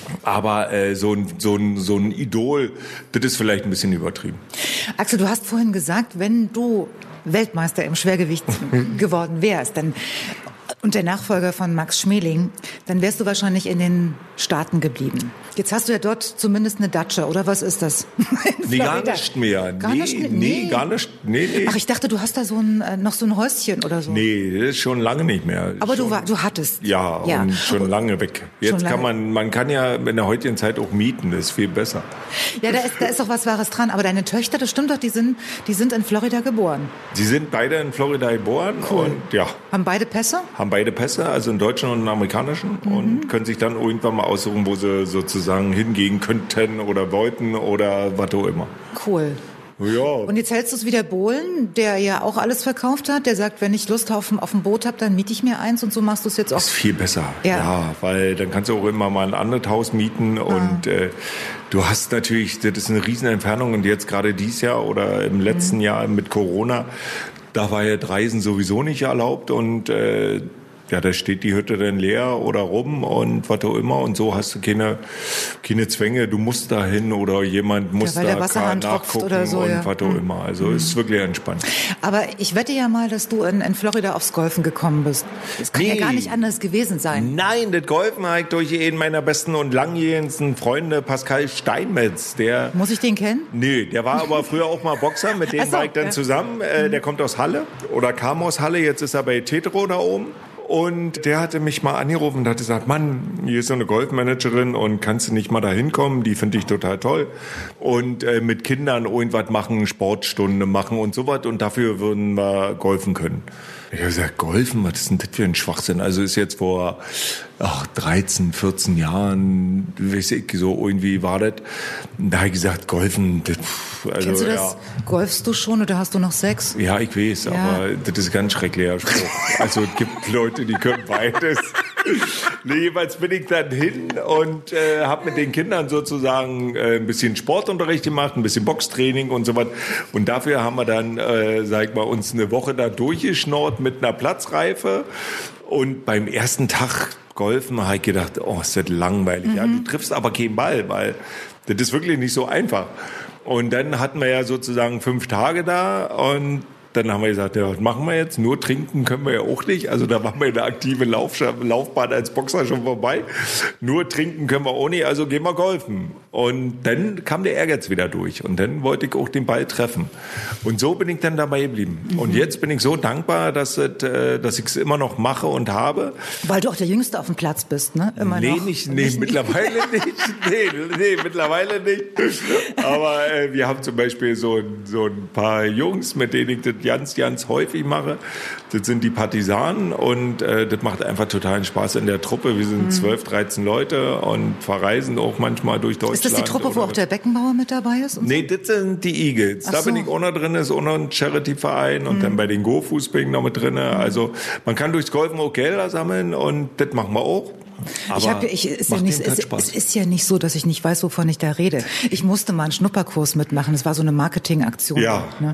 [SPEAKER 3] Aber äh, so ein so ein so ein Idol, das ist vielleicht ein bisschen übertrieben.
[SPEAKER 2] Axel, du hast vorhin gesagt, wenn du Weltmeister im Schwergewicht geworden wärst, dann und der Nachfolger von Max Schmeling, dann wärst du wahrscheinlich in den Staaten geblieben. Jetzt hast du ja dort zumindest eine Datscha, oder was ist das?
[SPEAKER 3] Nee, gar nicht mehr.
[SPEAKER 2] Gar
[SPEAKER 3] nee,
[SPEAKER 2] nicht, nee,
[SPEAKER 3] nee, gar nicht. Nee, nee.
[SPEAKER 2] Ach, ich dachte, du hast da so ein, noch so ein Häuschen oder so.
[SPEAKER 3] Nee, das ist schon lange nicht mehr.
[SPEAKER 2] Aber
[SPEAKER 3] schon,
[SPEAKER 2] du, war, du hattest.
[SPEAKER 3] Ja, ja, und schon lange weg. Jetzt
[SPEAKER 2] lange.
[SPEAKER 3] kann man, man kann ja in der heutigen Zeit auch mieten, das ist viel besser.
[SPEAKER 2] Ja, da ist, da ist doch was Wahres dran. Aber deine Töchter, das stimmt doch, die sind, die sind in Florida geboren.
[SPEAKER 3] Sie sind beide in Florida geboren.
[SPEAKER 2] Cool.
[SPEAKER 3] Und ja.
[SPEAKER 2] Haben beide Pässe?
[SPEAKER 3] Haben beide Pässe, also einen deutschen und einen amerikanischen. Mhm. Und können sich dann irgendwann mal aussuchen, wo sie sozusagen hingehen könnten oder wollten oder was auch immer.
[SPEAKER 2] Cool.
[SPEAKER 3] Ja.
[SPEAKER 2] Und jetzt hältst du es wie der Bohlen, der ja auch alles verkauft hat, der sagt, wenn ich Lust auf, auf ein Boot habe, dann miete ich mir eins und so machst du es jetzt auch.
[SPEAKER 3] Das ist viel besser,
[SPEAKER 2] ja.
[SPEAKER 3] ja, weil dann kannst du auch immer mal ein anderes Haus mieten ah. und äh, du hast natürlich, das ist eine riesen Entfernung und jetzt gerade dieses Jahr oder im letzten mhm. Jahr mit Corona, da war ja Reisen sowieso nicht erlaubt und äh, ja, da steht die Hütte dann leer oder rum und was auch immer und so hast du keine, keine Zwänge, du musst da hin oder jemand muss
[SPEAKER 2] ja,
[SPEAKER 3] da nachgucken
[SPEAKER 2] oder so,
[SPEAKER 3] und
[SPEAKER 2] ja.
[SPEAKER 3] was auch immer. Also mhm. ist wirklich entspannt.
[SPEAKER 2] Aber ich wette ja mal, dass du in, in Florida aufs Golfen gekommen bist. Das kann nee. ja gar nicht anders gewesen sein.
[SPEAKER 3] Nein, das Golfen habe ich durch einen meiner besten und langjährigsten Freunde, Pascal Steinmetz. Der,
[SPEAKER 2] muss ich den kennen?
[SPEAKER 3] Nee, der war aber früher auch mal Boxer, mit dem so, war ich dann ja. zusammen. Äh, mhm. Der kommt aus Halle oder kam aus Halle, jetzt ist er bei Tetro da oben. Und der hatte mich mal angerufen und hat gesagt, Mann, hier ist so eine Golfmanagerin und kannst du nicht mal da hinkommen? Die finde ich total toll. Und äh, mit Kindern irgendwas machen, Sportstunde machen und sowas. Und dafür würden wir golfen können. Ich habe gesagt, Golfen, was ist denn das für ein Schwachsinn? Also ist jetzt vor ach, dreizehn, vierzehn Jahren, weiß ich, so irgendwie war das. Da habe ich gesagt, Golfen, das, also,
[SPEAKER 2] Kennst du das?
[SPEAKER 3] ja.
[SPEAKER 2] Golfst du schon oder hast du noch Sex?
[SPEAKER 3] Ja, ich weiß,
[SPEAKER 2] Ja.
[SPEAKER 3] aber das ist ein ganz schrecklicher Spruch. Also es gibt Leute, die können beides. Nee, jeweils bin ich dann hin und äh, habe mit den Kindern sozusagen äh, ein bisschen Sportunterricht gemacht, ein bisschen Boxtraining und so was. Und dafür haben wir dann, äh, sag ich mal, uns eine Woche da durchgeschnort mit einer Platzreife. Und beim ersten Tag Golfen habe ich gedacht, oh, ist das langweilig. Mhm. Ja, du triffst aber keinen Ball, weil das ist wirklich nicht so einfach. Und dann hatten wir ja sozusagen fünf Tage da und dann haben wir gesagt, ja, was machen wir jetzt? Nur trinken können wir ja auch nicht. Also da waren wir in der aktiven Lauf- Laufbahn als Boxer schon vorbei. Nur trinken können wir auch nicht, also gehen wir golfen. Und dann kam der Ehrgeiz wieder durch. Und dann wollte ich auch den Ball treffen. Und so bin ich dann dabei geblieben. Mhm. Und jetzt bin ich so dankbar, dass, es, äh, dass ich es immer noch mache und habe.
[SPEAKER 2] Weil du auch der Jüngste auf dem Platz bist, ne? Immer
[SPEAKER 3] nee,
[SPEAKER 2] noch.
[SPEAKER 3] Nicht, nee, nicht, mittlerweile nicht. Nee, nee, mittlerweile nicht. Aber äh, wir haben zum Beispiel so, so ein paar Jungs, mit denen ich das ganz, ganz häufig mache. Das sind die Partisanen und äh, das macht einfach totalen Spaß in der Truppe. Wir sind zwölf, dreizehn Leute und verreisen auch manchmal durch Deutschland.
[SPEAKER 2] Ist das die Truppe, wo auch der Beckenbauer mit dabei ist? Und
[SPEAKER 3] nee, das sind die Eagles. Ach da so. Bin ich auch noch drin, ist auch noch ein Charity-Verein und mhm. dann bei den Go-Fuß bin ich noch mit drin. Also man kann durchs Golfen auch Gelder sammeln und das machen wir auch. Aber
[SPEAKER 2] ich hab, ich, ist ja nicht, es, es ist ja nicht so, dass ich nicht weiß, wovon ich da rede. Ich musste mal einen Schnupperkurs mitmachen. Das war so eine Marketingaktion.
[SPEAKER 3] Ja.
[SPEAKER 2] Ne?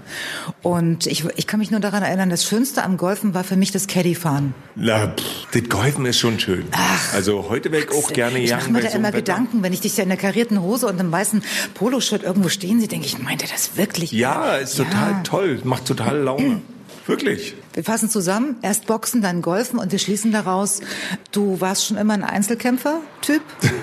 [SPEAKER 2] Und ich, ich kann mich nur daran erinnern, das Schönste am Golfen war für mich das Caddy-Fahren.
[SPEAKER 3] Na, pff, das Golfen ist schon schön.
[SPEAKER 2] Ach,
[SPEAKER 3] also heute wäre ich auch gerne
[SPEAKER 2] Ich mache mir da
[SPEAKER 3] so
[SPEAKER 2] immer
[SPEAKER 3] Wetter.
[SPEAKER 2] Gedanken, wenn ich dich ja in der karierten Hose und einem weißen Poloshirt irgendwo stehen sehe, denke ich, meint er das wirklich?
[SPEAKER 3] Ja, ist total ja. toll. Macht total Laune. Wirklich.
[SPEAKER 2] Wir fassen zusammen, erst Boxen, dann Golfen und wir schließen daraus, du warst schon immer ein Einzelkämpfer-Typ?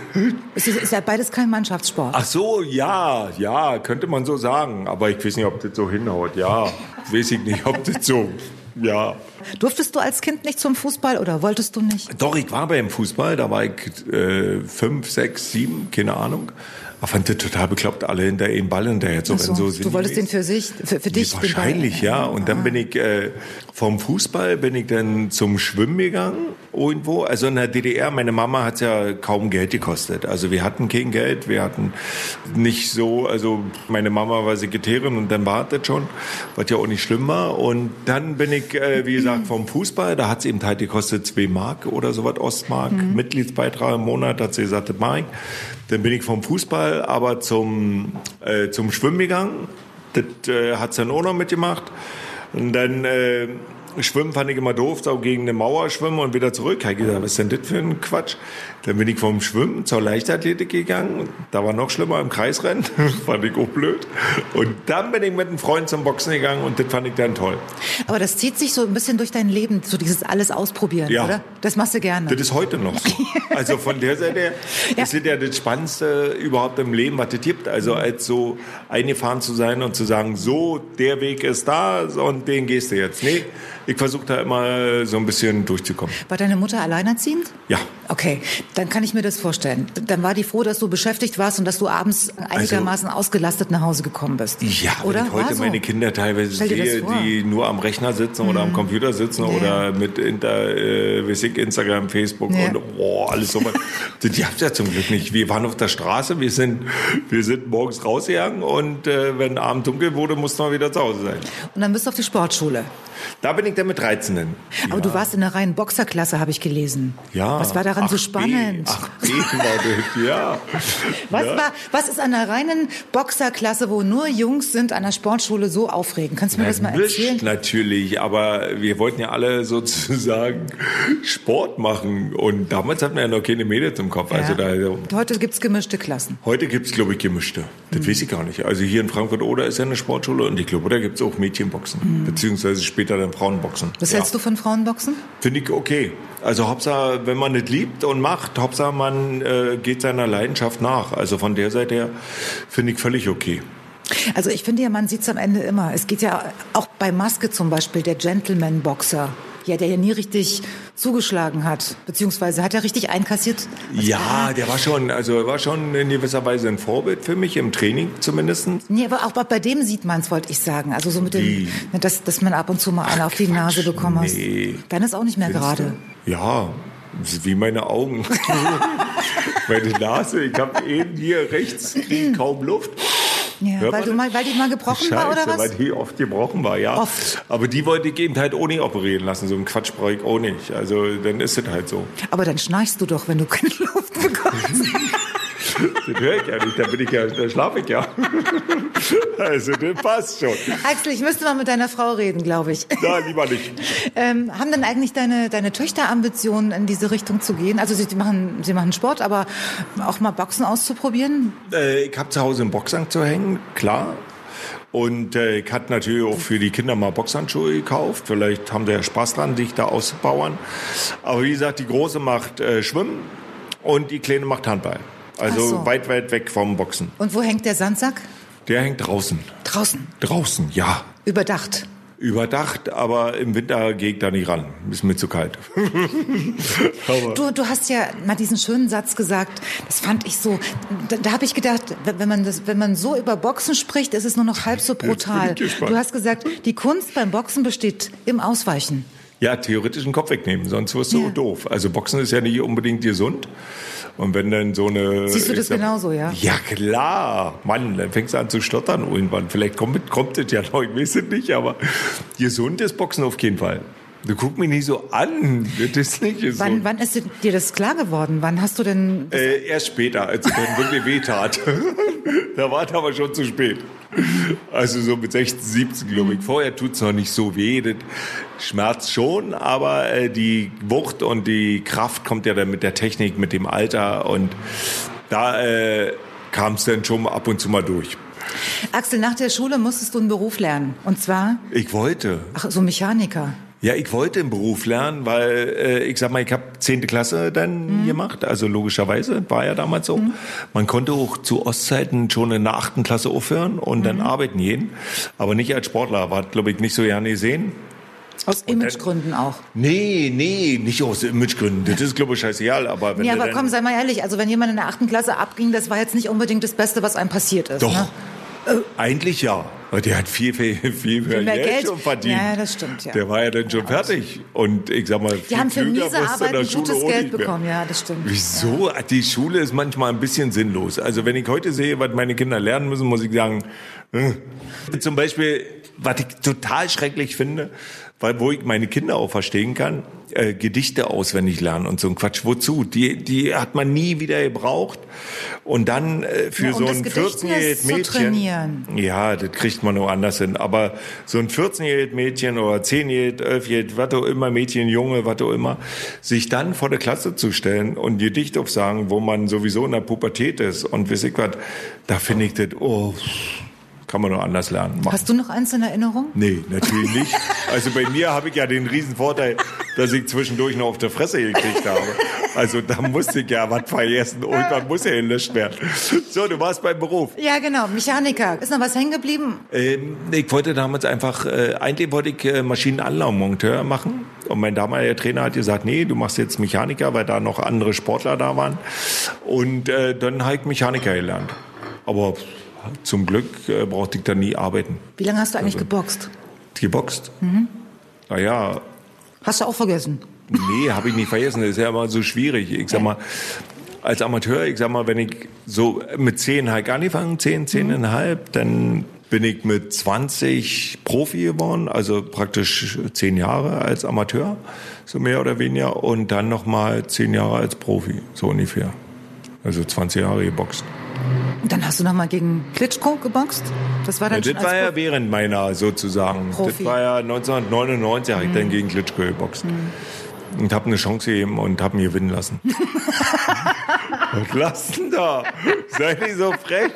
[SPEAKER 2] Es ist, ist ja beides kein Mannschaftssport.
[SPEAKER 3] Ach so, ja, ja, könnte man so sagen. Aber ich weiß nicht, ob das so hinhaut. Ja, weiß ich nicht, ob das so, ja.
[SPEAKER 2] Durftest du als Kind nicht zum Fußball oder wolltest du nicht?
[SPEAKER 3] Doch, ich war beim Fußball, da war ich äh, fünf, sechs, sieben, keine Ahnung. Ich fand das total bekloppt, alle hinter einen Ball hinterher zu rennen.
[SPEAKER 2] So,
[SPEAKER 3] so
[SPEAKER 2] du wolltest den für sich, für, für dich?
[SPEAKER 3] Ja, wahrscheinlich, ja. Und dann bin ich äh, vom Fußball bin ich dann zum Schwimmen gegangen irgendwo. Also in der D D R, meine Mama hat ja kaum Geld gekostet. Also wir hatten kein Geld, wir hatten nicht so, also meine Mama war Sekretärin und dann war das schon, was ja auch nicht schlimm war. Und dann bin ich, äh, wie gesagt, vom Fußball, da hat es eben halt gekostet zwei Mark oder sowas, Ostmark, mhm. Mitgliedsbeitrag im Monat, hat sie gesagt, das mach ich. Dann bin ich vom Fußball aber zum, äh, zum Schwimmen gegangen. Das äh, hat sie dann auch noch mitgemacht. Und dann äh, Schwimmen fand ich immer doof, so gegen eine Mauer schwimmen und wieder zurück. Ich habe gesagt, was ist denn das für ein Quatsch? Dann bin ich vom Schwimmen zur Leichtathletik gegangen. Da war noch schlimmer im Kreisrennen. Fand ich auch blöd. Und dann bin ich mit einem Freund zum Boxen gegangen und das fand ich dann toll.
[SPEAKER 2] Aber das zieht sich so ein bisschen durch dein Leben, so dieses alles ausprobieren,
[SPEAKER 3] ja.
[SPEAKER 2] oder? Das machst du gerne.
[SPEAKER 3] Das ist heute noch so. Also von der Seite her, das ja. ist ja das Spannendste überhaupt im Leben, was es gibt. Also als so eingefahren zu sein und zu sagen, so, der Weg ist da und den gehst du jetzt. Nee, ich versuche da immer so ein bisschen durchzukommen.
[SPEAKER 2] War deine Mutter alleinerziehend?
[SPEAKER 3] Ja.
[SPEAKER 2] Okay, dann kann ich mir das vorstellen. Dann war die froh, dass du beschäftigt warst und dass du abends einigermaßen also, ausgelastet nach Hause gekommen bist.
[SPEAKER 3] Ja,
[SPEAKER 2] oder?
[SPEAKER 3] wenn ich heute
[SPEAKER 2] so?
[SPEAKER 3] meine Kinder teilweise sehe, die nur am Rechner sitzen mhm. oder am Computer sitzen ja. oder mit Inter, äh, weiß ich, Instagram, Facebook ja. und oh, alles sowas. Die habt ja zum Glück nicht. Wir waren auf der Straße, wir sind, wir sind morgens rausgegangen und äh, wenn Abend dunkel wurde, mussten wir wieder zu Hause sein.
[SPEAKER 2] Und dann bist du auf die Sportschule.
[SPEAKER 3] Da bin ich dann mit dreizehn.
[SPEAKER 2] Aber
[SPEAKER 3] ja.
[SPEAKER 2] du warst in der reinen Boxerklasse, habe ich gelesen.
[SPEAKER 3] Ja.
[SPEAKER 2] Was war daran
[SPEAKER 3] Ach,
[SPEAKER 2] so spannend?
[SPEAKER 3] B. Ach, B war das, ja.
[SPEAKER 2] Was,
[SPEAKER 3] ja.
[SPEAKER 2] War, was ist an der reinen Boxerklasse, wo nur Jungs sind, an der Sportschule so aufregend? Kannst du mir Na, das mal erzählen?
[SPEAKER 3] Natürlich, aber wir wollten ja alle sozusagen Sport machen. Und damals hatten wir ja noch keine Mädels im Kopf.
[SPEAKER 2] Ja.
[SPEAKER 3] Also da, also
[SPEAKER 2] heute gibt's gemischte Klassen.
[SPEAKER 3] Heute gibt's, glaube ich, gemischte. Das mhm. weiß ich gar nicht. Also hier in Frankfurt-Oder ist ja eine Sportschule und ich glaube, da gibt's auch Mädchenboxen. Mhm. Beziehungsweise später dann Frauenboxen.
[SPEAKER 2] Was
[SPEAKER 3] ja.
[SPEAKER 2] hältst du von Frauenboxen?
[SPEAKER 3] Finde ich okay. Also Hauptsache, wenn man es liebt und macht, Hauptsache man äh, geht seiner Leidenschaft nach. Also von der Seite her finde ich völlig okay.
[SPEAKER 2] Also ich finde ja, man sieht es am Ende immer. Es geht ja auch bei Maske zum Beispiel, der Gentleman-Boxer. Ja, der ja nie richtig zugeschlagen hat, beziehungsweise hat er richtig einkassiert? Also,
[SPEAKER 3] ja, der war schon, also er war schon in gewisser Weise ein Vorbild für mich, im Training zumindest.
[SPEAKER 2] Nee, aber auch bei dem sieht man es, wollte ich sagen. Also so mit dem, dass, dass man ab und zu mal eine auf die Nase bekommen hat. Nee. Dann ist auch nicht mehr gerade.
[SPEAKER 3] Ja, das ist wie meine Augen. Meine Nase, ich habe eben hier rechts kaum Luft.
[SPEAKER 2] Ja, weil, du mal, weil die mal gebrochen
[SPEAKER 3] Scheiße,
[SPEAKER 2] war, oder was?
[SPEAKER 3] Weil die oft gebrochen war, ja.
[SPEAKER 2] Oft.
[SPEAKER 3] Aber die wollte ich eben halt auch nicht operieren lassen. So einen Quatsch brauche ich auch nicht. Also dann ist es halt so.
[SPEAKER 2] Aber dann schnarchst du doch, wenn du keine Luft bekommst.
[SPEAKER 3] Das höre ich ja nicht, da bin ich ja, da schlafe ich ja. Also das passt schon.
[SPEAKER 2] Axel, ich müsste mal mit deiner Frau reden, glaube ich.
[SPEAKER 3] Na, lieber nicht.
[SPEAKER 2] Ähm, haben denn eigentlich deine, deine Töchter Ambitionen, in diese Richtung zu gehen? Also sie machen, sie machen Sport, aber auch mal Boxen auszuprobieren?
[SPEAKER 3] Äh, ich habe zu Hause einen Boxsack zu hängen, klar. Und äh, ich hatte natürlich auch für die Kinder mal Boxhandschuhe gekauft. Vielleicht haben sie ja Spaß dran, sich da auszubauen. Aber wie gesagt, die Große macht äh, Schwimmen und die Kleine macht Handball. Also so. weit, weit weg vom Boxen.
[SPEAKER 2] Und wo hängt der Sandsack?
[SPEAKER 3] Der hängt draußen.
[SPEAKER 2] Draußen?
[SPEAKER 3] Draußen, ja.
[SPEAKER 2] Überdacht? Überdacht,
[SPEAKER 3] aber im Winter gehe ich da nicht ran. Ist mir zu kalt.
[SPEAKER 2] du, du hast ja mal diesen schönen Satz gesagt, das fand ich so, da, da habe ich gedacht, wenn man, das, wenn man so über Boxen spricht, ist es nur noch halb so brutal. Du hast gesagt, die Kunst beim Boxen besteht im Ausweichen.
[SPEAKER 3] Ja, theoretisch den Kopf wegnehmen, sonst wirst du ja. doof. Also Boxen ist ja nicht unbedingt gesund. Und wenn dann so eine...
[SPEAKER 2] Siehst du das sag, genauso, ja?
[SPEAKER 3] Ja, klar. Mann, dann fängst du an zu stottern irgendwann. Vielleicht kommt, kommt das ja noch, ich weiß es nicht, aber gesund ist Boxen auf jeden Fall. Du guck mich nicht so an, das ist nicht gesund.
[SPEAKER 2] Wann, wann ist dir das klar geworden? Wann hast du denn...
[SPEAKER 3] Äh, erst später, als es dann wirklich wehtat. Da war es aber schon zu spät. Also so mit sechzehn, siebzehn, glaube ich. Vorher tut's noch nicht so weh. Das schmerzt schon, aber äh, die Wucht und die Kraft kommt ja dann mit der Technik, mit dem Alter. Und da äh, kam es dann schon ab und zu mal durch.
[SPEAKER 2] Axel, nach der Schule musstest du einen Beruf lernen. Und zwar?
[SPEAKER 3] Ich wollte.
[SPEAKER 2] Ach, so Mechaniker.
[SPEAKER 3] Ja, ich wollte einen Beruf lernen, weil äh, ich sag mal, ich habe zehnte Klasse dann mhm. gemacht, also logischerweise, war ja damals so. Mhm. Man konnte auch zu Ostzeiten schon in der achten Klasse aufhören und mhm. dann arbeiten gehen, aber nicht als Sportler, war glaube ich nicht so gerne gesehen.
[SPEAKER 2] Aus Imagegründen auch?
[SPEAKER 3] Nee, nee, nicht aus Imagegründen. Das ist, glaube ich, scheißegal. Aber wenn
[SPEAKER 2] nee, aber komm, sei mal ehrlich. Also wenn jemand in der achten Klasse abging, das war jetzt nicht unbedingt das Beste, was einem passiert ist.
[SPEAKER 3] Doch,
[SPEAKER 2] ne?
[SPEAKER 3] äh, eigentlich ja. Der hat viel, viel, viel mehr,
[SPEAKER 2] mehr
[SPEAKER 3] Geld,
[SPEAKER 2] Geld
[SPEAKER 3] schon verdient.
[SPEAKER 2] Ja, das stimmt, ja.
[SPEAKER 3] Der war ja dann schon ja, fertig. Und ich sag mal,
[SPEAKER 2] die haben für miese Arbeit ein gutes Geld bekommen. Ja, das stimmt.
[SPEAKER 3] Wieso? Ja. Die Schule ist manchmal ein bisschen sinnlos. Also wenn ich heute sehe, was meine Kinder lernen müssen, muss ich sagen, äh. zum Beispiel, was ich total schrecklich finde, weil wo ich meine Kinder auch verstehen kann, äh, Gedichte auswendig lernen und so ein Quatsch. Wozu? Die, die hat man nie wieder gebraucht. Und dann äh, für ja, so ein vierzehnjähriges Mädchen, ja, das kriegt man nur anders hin. Aber so ein vierzehnjähriges Mädchen oder zehnjähriges, elfjähriges, was auch immer, Mädchen, Junge, was auch immer, sich dann vor der Klasse zu stellen und ein Gedicht aufsagen, wo man sowieso in der Pubertät ist und weiß ich was, da finde ich das, oh, kann man nur anders lernen. Machen.
[SPEAKER 2] Hast du noch eins in Erinnerung?
[SPEAKER 3] Nee, natürlich nicht. Also bei mir habe ich ja den riesen Vorteil, dass ich zwischendurch noch auf der Fresse gekriegt habe. Also da musste ich ja was vergessen. Irgendwann muss ja gelöscht werden. So, du warst beim Beruf.
[SPEAKER 2] Ja, genau. Mechaniker. Ist noch was hängen geblieben?
[SPEAKER 3] Ähm, ich wollte damals einfach, äh, eigentlich wollte ich äh, Maschinenanlagenmonteur machen. Und mein damaliger Trainer hat gesagt, nee, du machst jetzt Mechaniker, weil da noch andere Sportler da waren. Und äh, dann habe ich Mechaniker gelernt. Aber zum Glück äh, brauchte ich da nie arbeiten.
[SPEAKER 2] Wie lange hast du eigentlich
[SPEAKER 3] also,
[SPEAKER 2] geboxt?
[SPEAKER 3] Geboxt? Mhm. Naja.
[SPEAKER 2] Hast du auch vergessen?
[SPEAKER 3] Nee, habe ich nicht vergessen. Das ist ja immer so schwierig. Ich sag mal, als Amateur, ich sag mal, wenn ich so mit zehn halt angefangen, zehn, zehneinhalb, dann bin ich mit zwanzig Profi geworden, also praktisch zehn Jahre als Amateur, so mehr oder weniger, und dann nochmal zehn Jahre als Profi, so ungefähr. Also zwanzig Jahre geboxt.
[SPEAKER 2] Und dann hast du nochmal gegen Klitschko geboxt? Das war dann
[SPEAKER 3] ja,
[SPEAKER 2] schon
[SPEAKER 3] das war ja während meiner sozusagen.
[SPEAKER 2] Profi.
[SPEAKER 3] Das war ja neunzehnhundertneunundneunzig, habe ich mhm. dann gegen Klitschko geboxt. Mhm. Und habe eine Chance gegeben und habe ihn gewinnen lassen. Was lass denn da? Sei nicht so frech.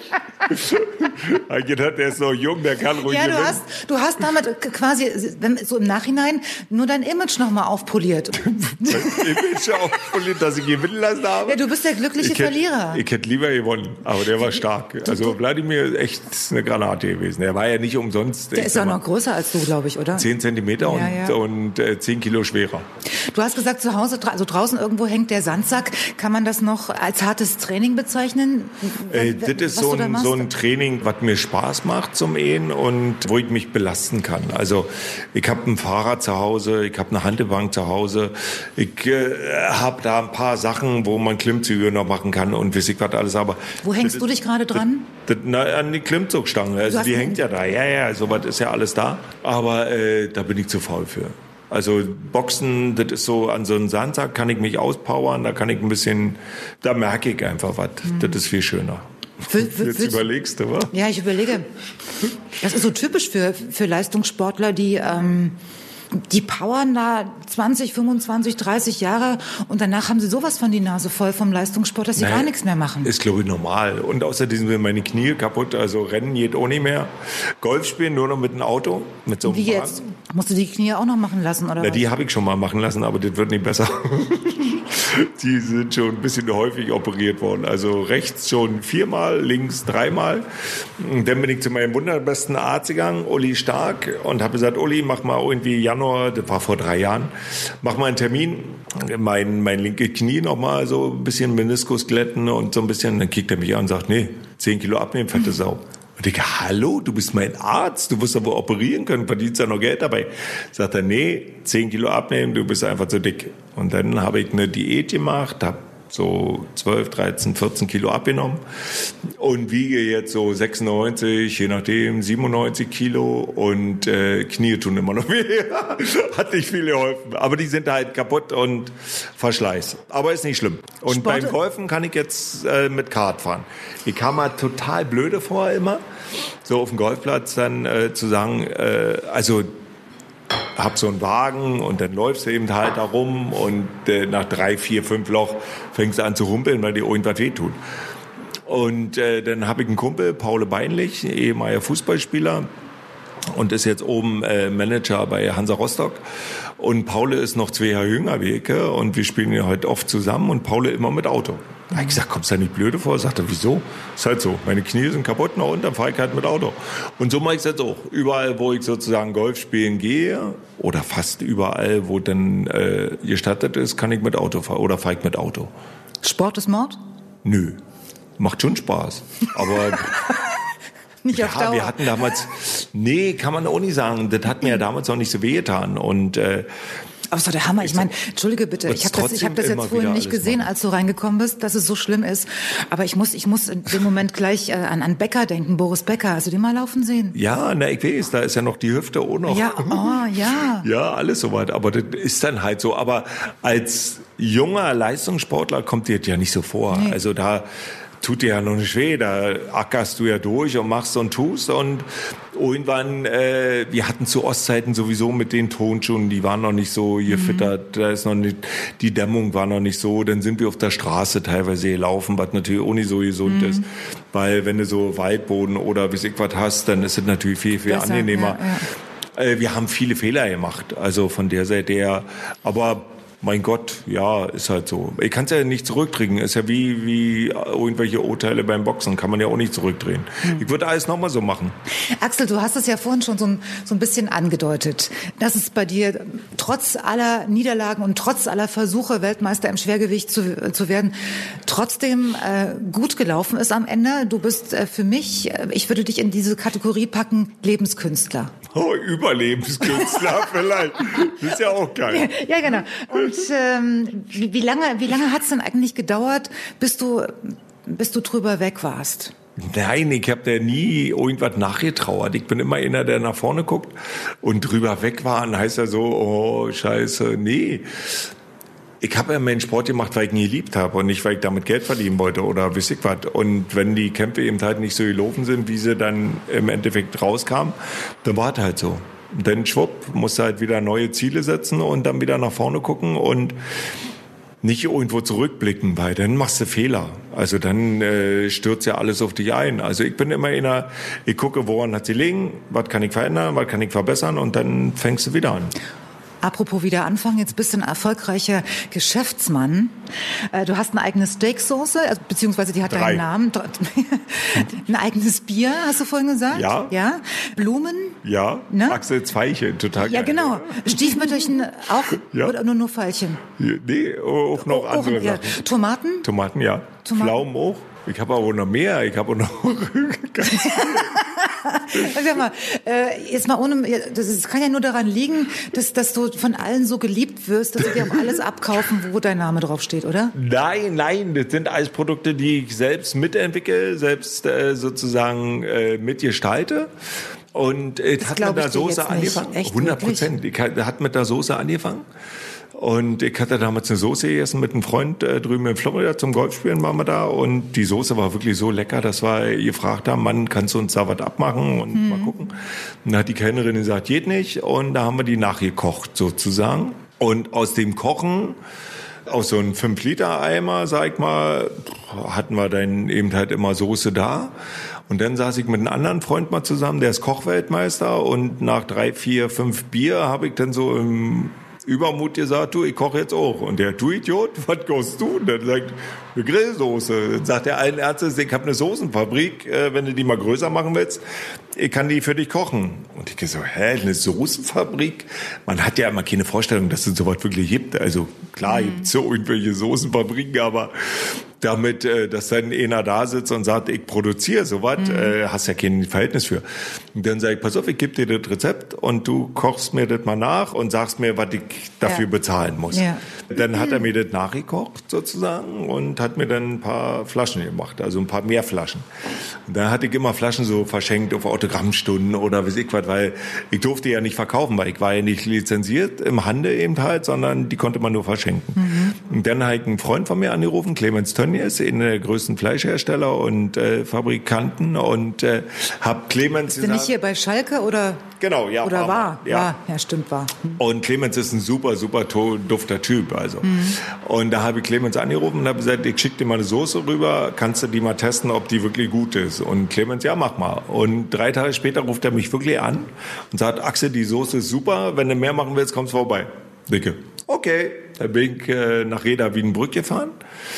[SPEAKER 3] Ich gedacht, der ist noch jung, der kann ruhig
[SPEAKER 2] Ja, du
[SPEAKER 3] gewinnen.
[SPEAKER 2] hast, du hast damit quasi, wenn, so im Nachhinein, nur dein Image nochmal aufpoliert.
[SPEAKER 3] Image aufpoliert, dass ich gewinnen lassen habe.
[SPEAKER 2] Ja, du bist der glückliche
[SPEAKER 3] ich hätte,
[SPEAKER 2] Verlierer.
[SPEAKER 3] Ich hätte lieber gewonnen, aber der war stark. Also Wladimir echt eine Granate gewesen. Der war ja nicht umsonst.
[SPEAKER 2] Der ist ja noch größer als du, glaube ich, oder?
[SPEAKER 3] Zehn Zentimeter und,
[SPEAKER 2] Ja, ja.
[SPEAKER 3] und äh, zehn Kilo schwerer.
[SPEAKER 2] Du hast gesagt, zu Hause, also draußen irgendwo hängt der Sandsack. Kann man das noch als hartes Training bezeichnen?
[SPEAKER 3] Äh, das ist
[SPEAKER 2] Was
[SPEAKER 3] so
[SPEAKER 2] du da
[SPEAKER 3] ein,
[SPEAKER 2] machst?
[SPEAKER 3] so ein Training, was mir Spaß macht zum Ehen und wo ich mich belasten kann. Also ich habe ein Fahrrad zu Hause, ich habe eine Hantelbank zu Hause, ich äh, habe da ein paar Sachen, wo man Klimmzüge noch machen kann und weiß ich was alles. Aber
[SPEAKER 2] Wo hängst
[SPEAKER 3] das,
[SPEAKER 2] du dich gerade dran?
[SPEAKER 3] Das, na, an die Klimmzugstange. Also
[SPEAKER 2] hast
[SPEAKER 3] die
[SPEAKER 2] einen-
[SPEAKER 3] hängt ja da. Ja, ja, sowas ist ja alles da. Aber äh, da bin ich zu faul für. Also Boxen, das ist so, an so einem Sandsack kann ich mich auspowern, da kann ich ein bisschen, da merke ich einfach was.
[SPEAKER 2] Mhm.
[SPEAKER 3] Das ist viel schöner.
[SPEAKER 2] Will- will-
[SPEAKER 3] Jetzt
[SPEAKER 2] willst-
[SPEAKER 3] überlegst du, was?
[SPEAKER 2] Ja, ich überlege. Das ist so typisch für, für Leistungssportler, die, ähm, die powern da zwanzig, fünfundzwanzig, dreißig Jahre und danach haben sie sowas von die Nase voll vom Leistungssport, dass sie
[SPEAKER 3] Naja,
[SPEAKER 2] gar nichts mehr machen.
[SPEAKER 3] Ist, glaube ich, normal. Und außerdem sind meine Knie kaputt, also Rennen geht auch nicht mehr. Golf spielen nur noch mit einem Auto, mit so einem
[SPEAKER 2] Wie
[SPEAKER 3] Wagen.
[SPEAKER 2] jetzt? Musst du die Knie auch noch machen lassen, oder
[SPEAKER 3] Na,
[SPEAKER 2] was?
[SPEAKER 3] die habe ich schon mal machen lassen, aber das wird nicht besser. Die sind schon ein bisschen häufig operiert worden. Also rechts schon viermal, links dreimal. Und dann bin ich zu meinem wunderbesten Arzt gegangen, Uli Stark, und habe gesagt, Uli, mach mal irgendwie Januar, das war vor drei Jahren, mach mal einen Termin, mein, mein linke Knie noch mal so ein bisschen Meniskus glätten und so ein bisschen. Dann kickt er mich an und sagt, nee, zehn Kilo abnehmen, fette Sau. Und ich, hallo, du bist mein Arzt, du wirst aber operieren können, verdienst ja noch Geld dabei. Sagt er, nee, zehn Kilo abnehmen, du bist einfach zu dick. Und dann habe ich eine Diät gemacht, habe so zwölf, dreizehn, vierzehn Kilo abgenommen und wiege jetzt so sechsundneunzig, je nachdem, siebenundneunzig Kilo und äh, Knie tun immer noch weh. Hat nicht viel geholfen, aber die sind halt kaputt und Verschleiß. Aber ist nicht schlimm. Und
[SPEAKER 2] Sport-
[SPEAKER 3] beim Golfen kann ich jetzt äh, mit Kart fahren. Ich kam mal total blöde vor immer, so auf dem Golfplatz dann äh, zu sagen, äh, also hab so einen Wagen und dann läufst du eben halt da rum und äh, nach drei, vier, fünf Loch fängst du an zu humpeln, weil dir irgendwas wehtut. Und äh, dann habe ich einen Kumpel, Paul Beinlich, ehemaliger Fußballspieler und ist jetzt oben äh, Manager bei Hansa Rostock. Und Paul ist noch zwei Jahre jünger wie ich und wir spielen ja heute oft zusammen und Paul immer mit Auto. Da habe ich gesagt, kommst du da nicht blöde vor? Sagt er, wieso? Ist halt so. Meine Knie sind kaputt na, und dann fahre ich halt mit Auto. Und so mache ich es jetzt auch. Überall, wo ich sozusagen Golf spielen gehe oder fast überall, wo dann äh, gestattet ist, kann ich mit Auto fahren oder fahre ich mit Auto.
[SPEAKER 2] Sport ist Mord?
[SPEAKER 3] Nö. Macht schon Spaß. Aber
[SPEAKER 2] Nicht auf
[SPEAKER 3] ja,
[SPEAKER 2] Dauer.
[SPEAKER 3] wir hatten damals, nee, kann man auch nicht sagen. Das hat mir ja damals noch nicht so wehgetan. Und äh,
[SPEAKER 2] Aber es war der Hammer. Ich meine, entschuldige bitte, ich habe das, ich hab das
[SPEAKER 3] trotzdem
[SPEAKER 2] jetzt
[SPEAKER 3] immer
[SPEAKER 2] vorhin
[SPEAKER 3] wieder
[SPEAKER 2] nicht
[SPEAKER 3] alles
[SPEAKER 2] gesehen,
[SPEAKER 3] machen.
[SPEAKER 2] als du reingekommen bist, dass es so schlimm ist. Aber ich muss, ich muss in dem Moment gleich äh, an, an Becker denken, Boris Becker. Hast du den mal laufen sehen?
[SPEAKER 3] ja, na, ich weiß, da ist ja noch die Hüfte auch noch.
[SPEAKER 2] Ja, oh, ja.
[SPEAKER 3] Ja, alles soweit. Aber das ist dann halt so. Aber als junger Leistungssportler kommt dir das ja nicht so vor.
[SPEAKER 2] Nee.
[SPEAKER 3] Also da tut dir ja noch nicht weh. Da ackerst du ja durch und machst und tust. Und irgendwann, äh, wir hatten zu Ostzeiten sowieso mit den Tonschuhen, die waren noch nicht so gefüttert. Da ist noch nicht, die Dämmung war noch nicht so. Dann sind wir auf der Straße teilweise gelaufen, was natürlich auch nicht so gesund ist. Weil wenn du so Waldboden oder wie ich was hast, dann ist es natürlich viel, viel
[SPEAKER 2] Besser,
[SPEAKER 3] angenehmer.
[SPEAKER 2] ja,
[SPEAKER 3] Äh, Wir haben viele Fehler gemacht, also von der Seite her. Aber mein Gott, ja, ist halt so. Ich kann es ja nicht zurückdrehen. Ist ja wie, wie irgendwelche Urteile beim Boxen. Kann man ja auch nicht zurückdrehen.
[SPEAKER 2] Hm.
[SPEAKER 3] Ich würde alles nochmal so machen.
[SPEAKER 2] Axel, du hast es ja vorhin schon so ein, so ein bisschen angedeutet, dass es bei dir trotz aller Niederlagen und trotz aller Versuche, Weltmeister im Schwergewicht zu, zu werden, trotzdem äh, gut gelaufen ist am Ende. Du bist äh, für mich, äh, ich würde dich in diese Kategorie packen, Lebenskünstler.
[SPEAKER 3] Oh, Überlebenskünstler vielleicht. Das ist ja auch geil.
[SPEAKER 2] Ja, genau. Und ähm, wie, wie lange, wie lange hat es denn eigentlich gedauert, bis du, bis du drüber weg warst?
[SPEAKER 3] Nein, ich habe da nie irgendwas nachgetrauert. Ich bin immer einer, der nach vorne guckt und drüber weg war. Und heißt ja so, oh, scheiße, nee. Ich habe ja meinen Sport gemacht, weil ich ihn geliebt habe und nicht, weil ich damit Geld verdienen wollte oder weiß ich was. Und wenn die Kämpfe eben halt nicht so gelaufen sind, wie sie dann im Endeffekt rauskamen, dann war es halt so. Und dann schwupp, musst du halt wieder neue Ziele setzen und dann wieder nach vorne gucken. Und nicht irgendwo zurückblicken, weil dann machst du Fehler. Also dann äh, stürzt ja alles auf dich ein. Also ich bin immer in einer, ich gucke, woran hat sie liegen, was kann ich verändern, was kann ich verbessern und dann fängst du wieder an.
[SPEAKER 2] Apropos wieder anfangen, jetzt bist du ein erfolgreicher Geschäftsmann. Du hast eine eigene Steaksoße, also, beziehungsweise die hat
[SPEAKER 3] Drei.
[SPEAKER 2] deinen Namen. Ein eigenes Bier, hast du vorhin gesagt?
[SPEAKER 3] Ja.
[SPEAKER 2] Ja. Blumen?
[SPEAKER 3] Ja, ne? Axel Zweilchen, total
[SPEAKER 2] Ja,
[SPEAKER 3] geil.
[SPEAKER 2] genau. Stiefmütterchen auch
[SPEAKER 3] ja.
[SPEAKER 2] oder nur nur Veilchen?
[SPEAKER 3] Nee, auch noch
[SPEAKER 2] auch,
[SPEAKER 3] andere
[SPEAKER 2] ja.
[SPEAKER 3] Sachen.
[SPEAKER 2] Tomaten?
[SPEAKER 3] Tomaten, ja.
[SPEAKER 2] Tomaten.
[SPEAKER 3] Pflaumen auch. Ich habe aber noch mehr. Ich habe auch noch ganz
[SPEAKER 2] Sag mal, äh, jetzt mal ohne, das ist, kann ja nur daran liegen, dass, dass du von allen so geliebt wirst, dass sie dir auch alles abkaufen, wo dein Name drauf steht, oder?
[SPEAKER 3] Nein, nein, das sind alles Produkte, die ich selbst mitentwickle, selbst äh, sozusagen äh, mitgestalte. Und es
[SPEAKER 2] Das
[SPEAKER 3] hat
[SPEAKER 2] glaub
[SPEAKER 3] mit der
[SPEAKER 2] ich dir
[SPEAKER 3] Soße
[SPEAKER 2] jetzt nicht.
[SPEAKER 3] angefangen.
[SPEAKER 2] Echt,
[SPEAKER 3] hundert Prozent. Ich hat mit der Soße angefangen. Und ich hatte damals eine Soße gegessen mit einem Freund äh, drüben in Florida, zum Golfspielen waren wir da. Und die Soße war wirklich so lecker, dass wir gefragt haben, Mann, kannst du uns da was abmachen und mhm. mal gucken. Und dann hat die Kellnerin gesagt, geht nicht. Und da haben wir die nachgekocht sozusagen. Und aus dem Kochen, aus so einem fünf Liter Eimer, sag ich mal, hatten wir dann eben halt immer Soße da. Und dann saß ich mit einem anderen Freund mal zusammen, der ist Kochweltmeister. Und nach drei, vier, fünf Bier habe ich dann so im Übermut gesagt, du, ich koche jetzt auch. Und der, du Idiot, was kochst du? Und dann sagt, eine Grillsoße. Dann sagt der allen Ärzte, ich habe eine Soßenfabrik, äh, wenn du die mal größer machen willst, ich kann die für dich kochen. Und ich so, hä, eine Soßenfabrik? Man hat ja immer keine Vorstellung, dass es sowas wirklich gibt. Also klar, mhm. gibt es so irgendwelche Soßenfabriken, aber damit, äh, dass dann einer da sitzt und sagt, ich produziere sowas, mhm. äh, hast ja kein Verhältnis für. Und dann sage ich, pass auf, ich gebe dir das Rezept und du kochst mir das mal nach und sagst mir, was ich dafür ja. bezahlen muss. Ja. Dann hat er mir das nachgekocht sozusagen und hat mir dann ein paar Flaschen gemacht, also ein paar mehr Flaschen. Und dann hatte ich immer Flaschen so verschenkt auf Autogrammstunden oder weiß ich was, weil ich durfte ja nicht verkaufen, weil ich war ja nicht lizenziert im Handel eben halt, sondern die konnte man nur verschenken. Mhm. Und dann habe ich einen Freund von mir angerufen, Clemens Tönnies, einer der größten Fleischhersteller und äh, Fabrikanten und äh, hab Clemens
[SPEAKER 2] gesagt... Ist der nicht hier bei Schalke oder...
[SPEAKER 3] Genau, ja.
[SPEAKER 2] Oder war? war?
[SPEAKER 3] Ja.
[SPEAKER 2] war. Ja, stimmt, war. Hm.
[SPEAKER 3] Und Clemens ist ein super, super to- dufter Typ, also. Mhm. Und da habe ich Clemens angerufen und habe gesagt, ich schicke dir mal eine Soße rüber, kannst du die mal testen, ob die wirklich gut ist? Und Clemens, ja, mach mal. Und drei Tage später ruft er mich wirklich an und sagt, Axel, die Soße ist super, wenn du mehr machen willst, kommst du vorbei. Dicke. Okay. Da bin ich äh, nach Reda Wiedenbrück gefahren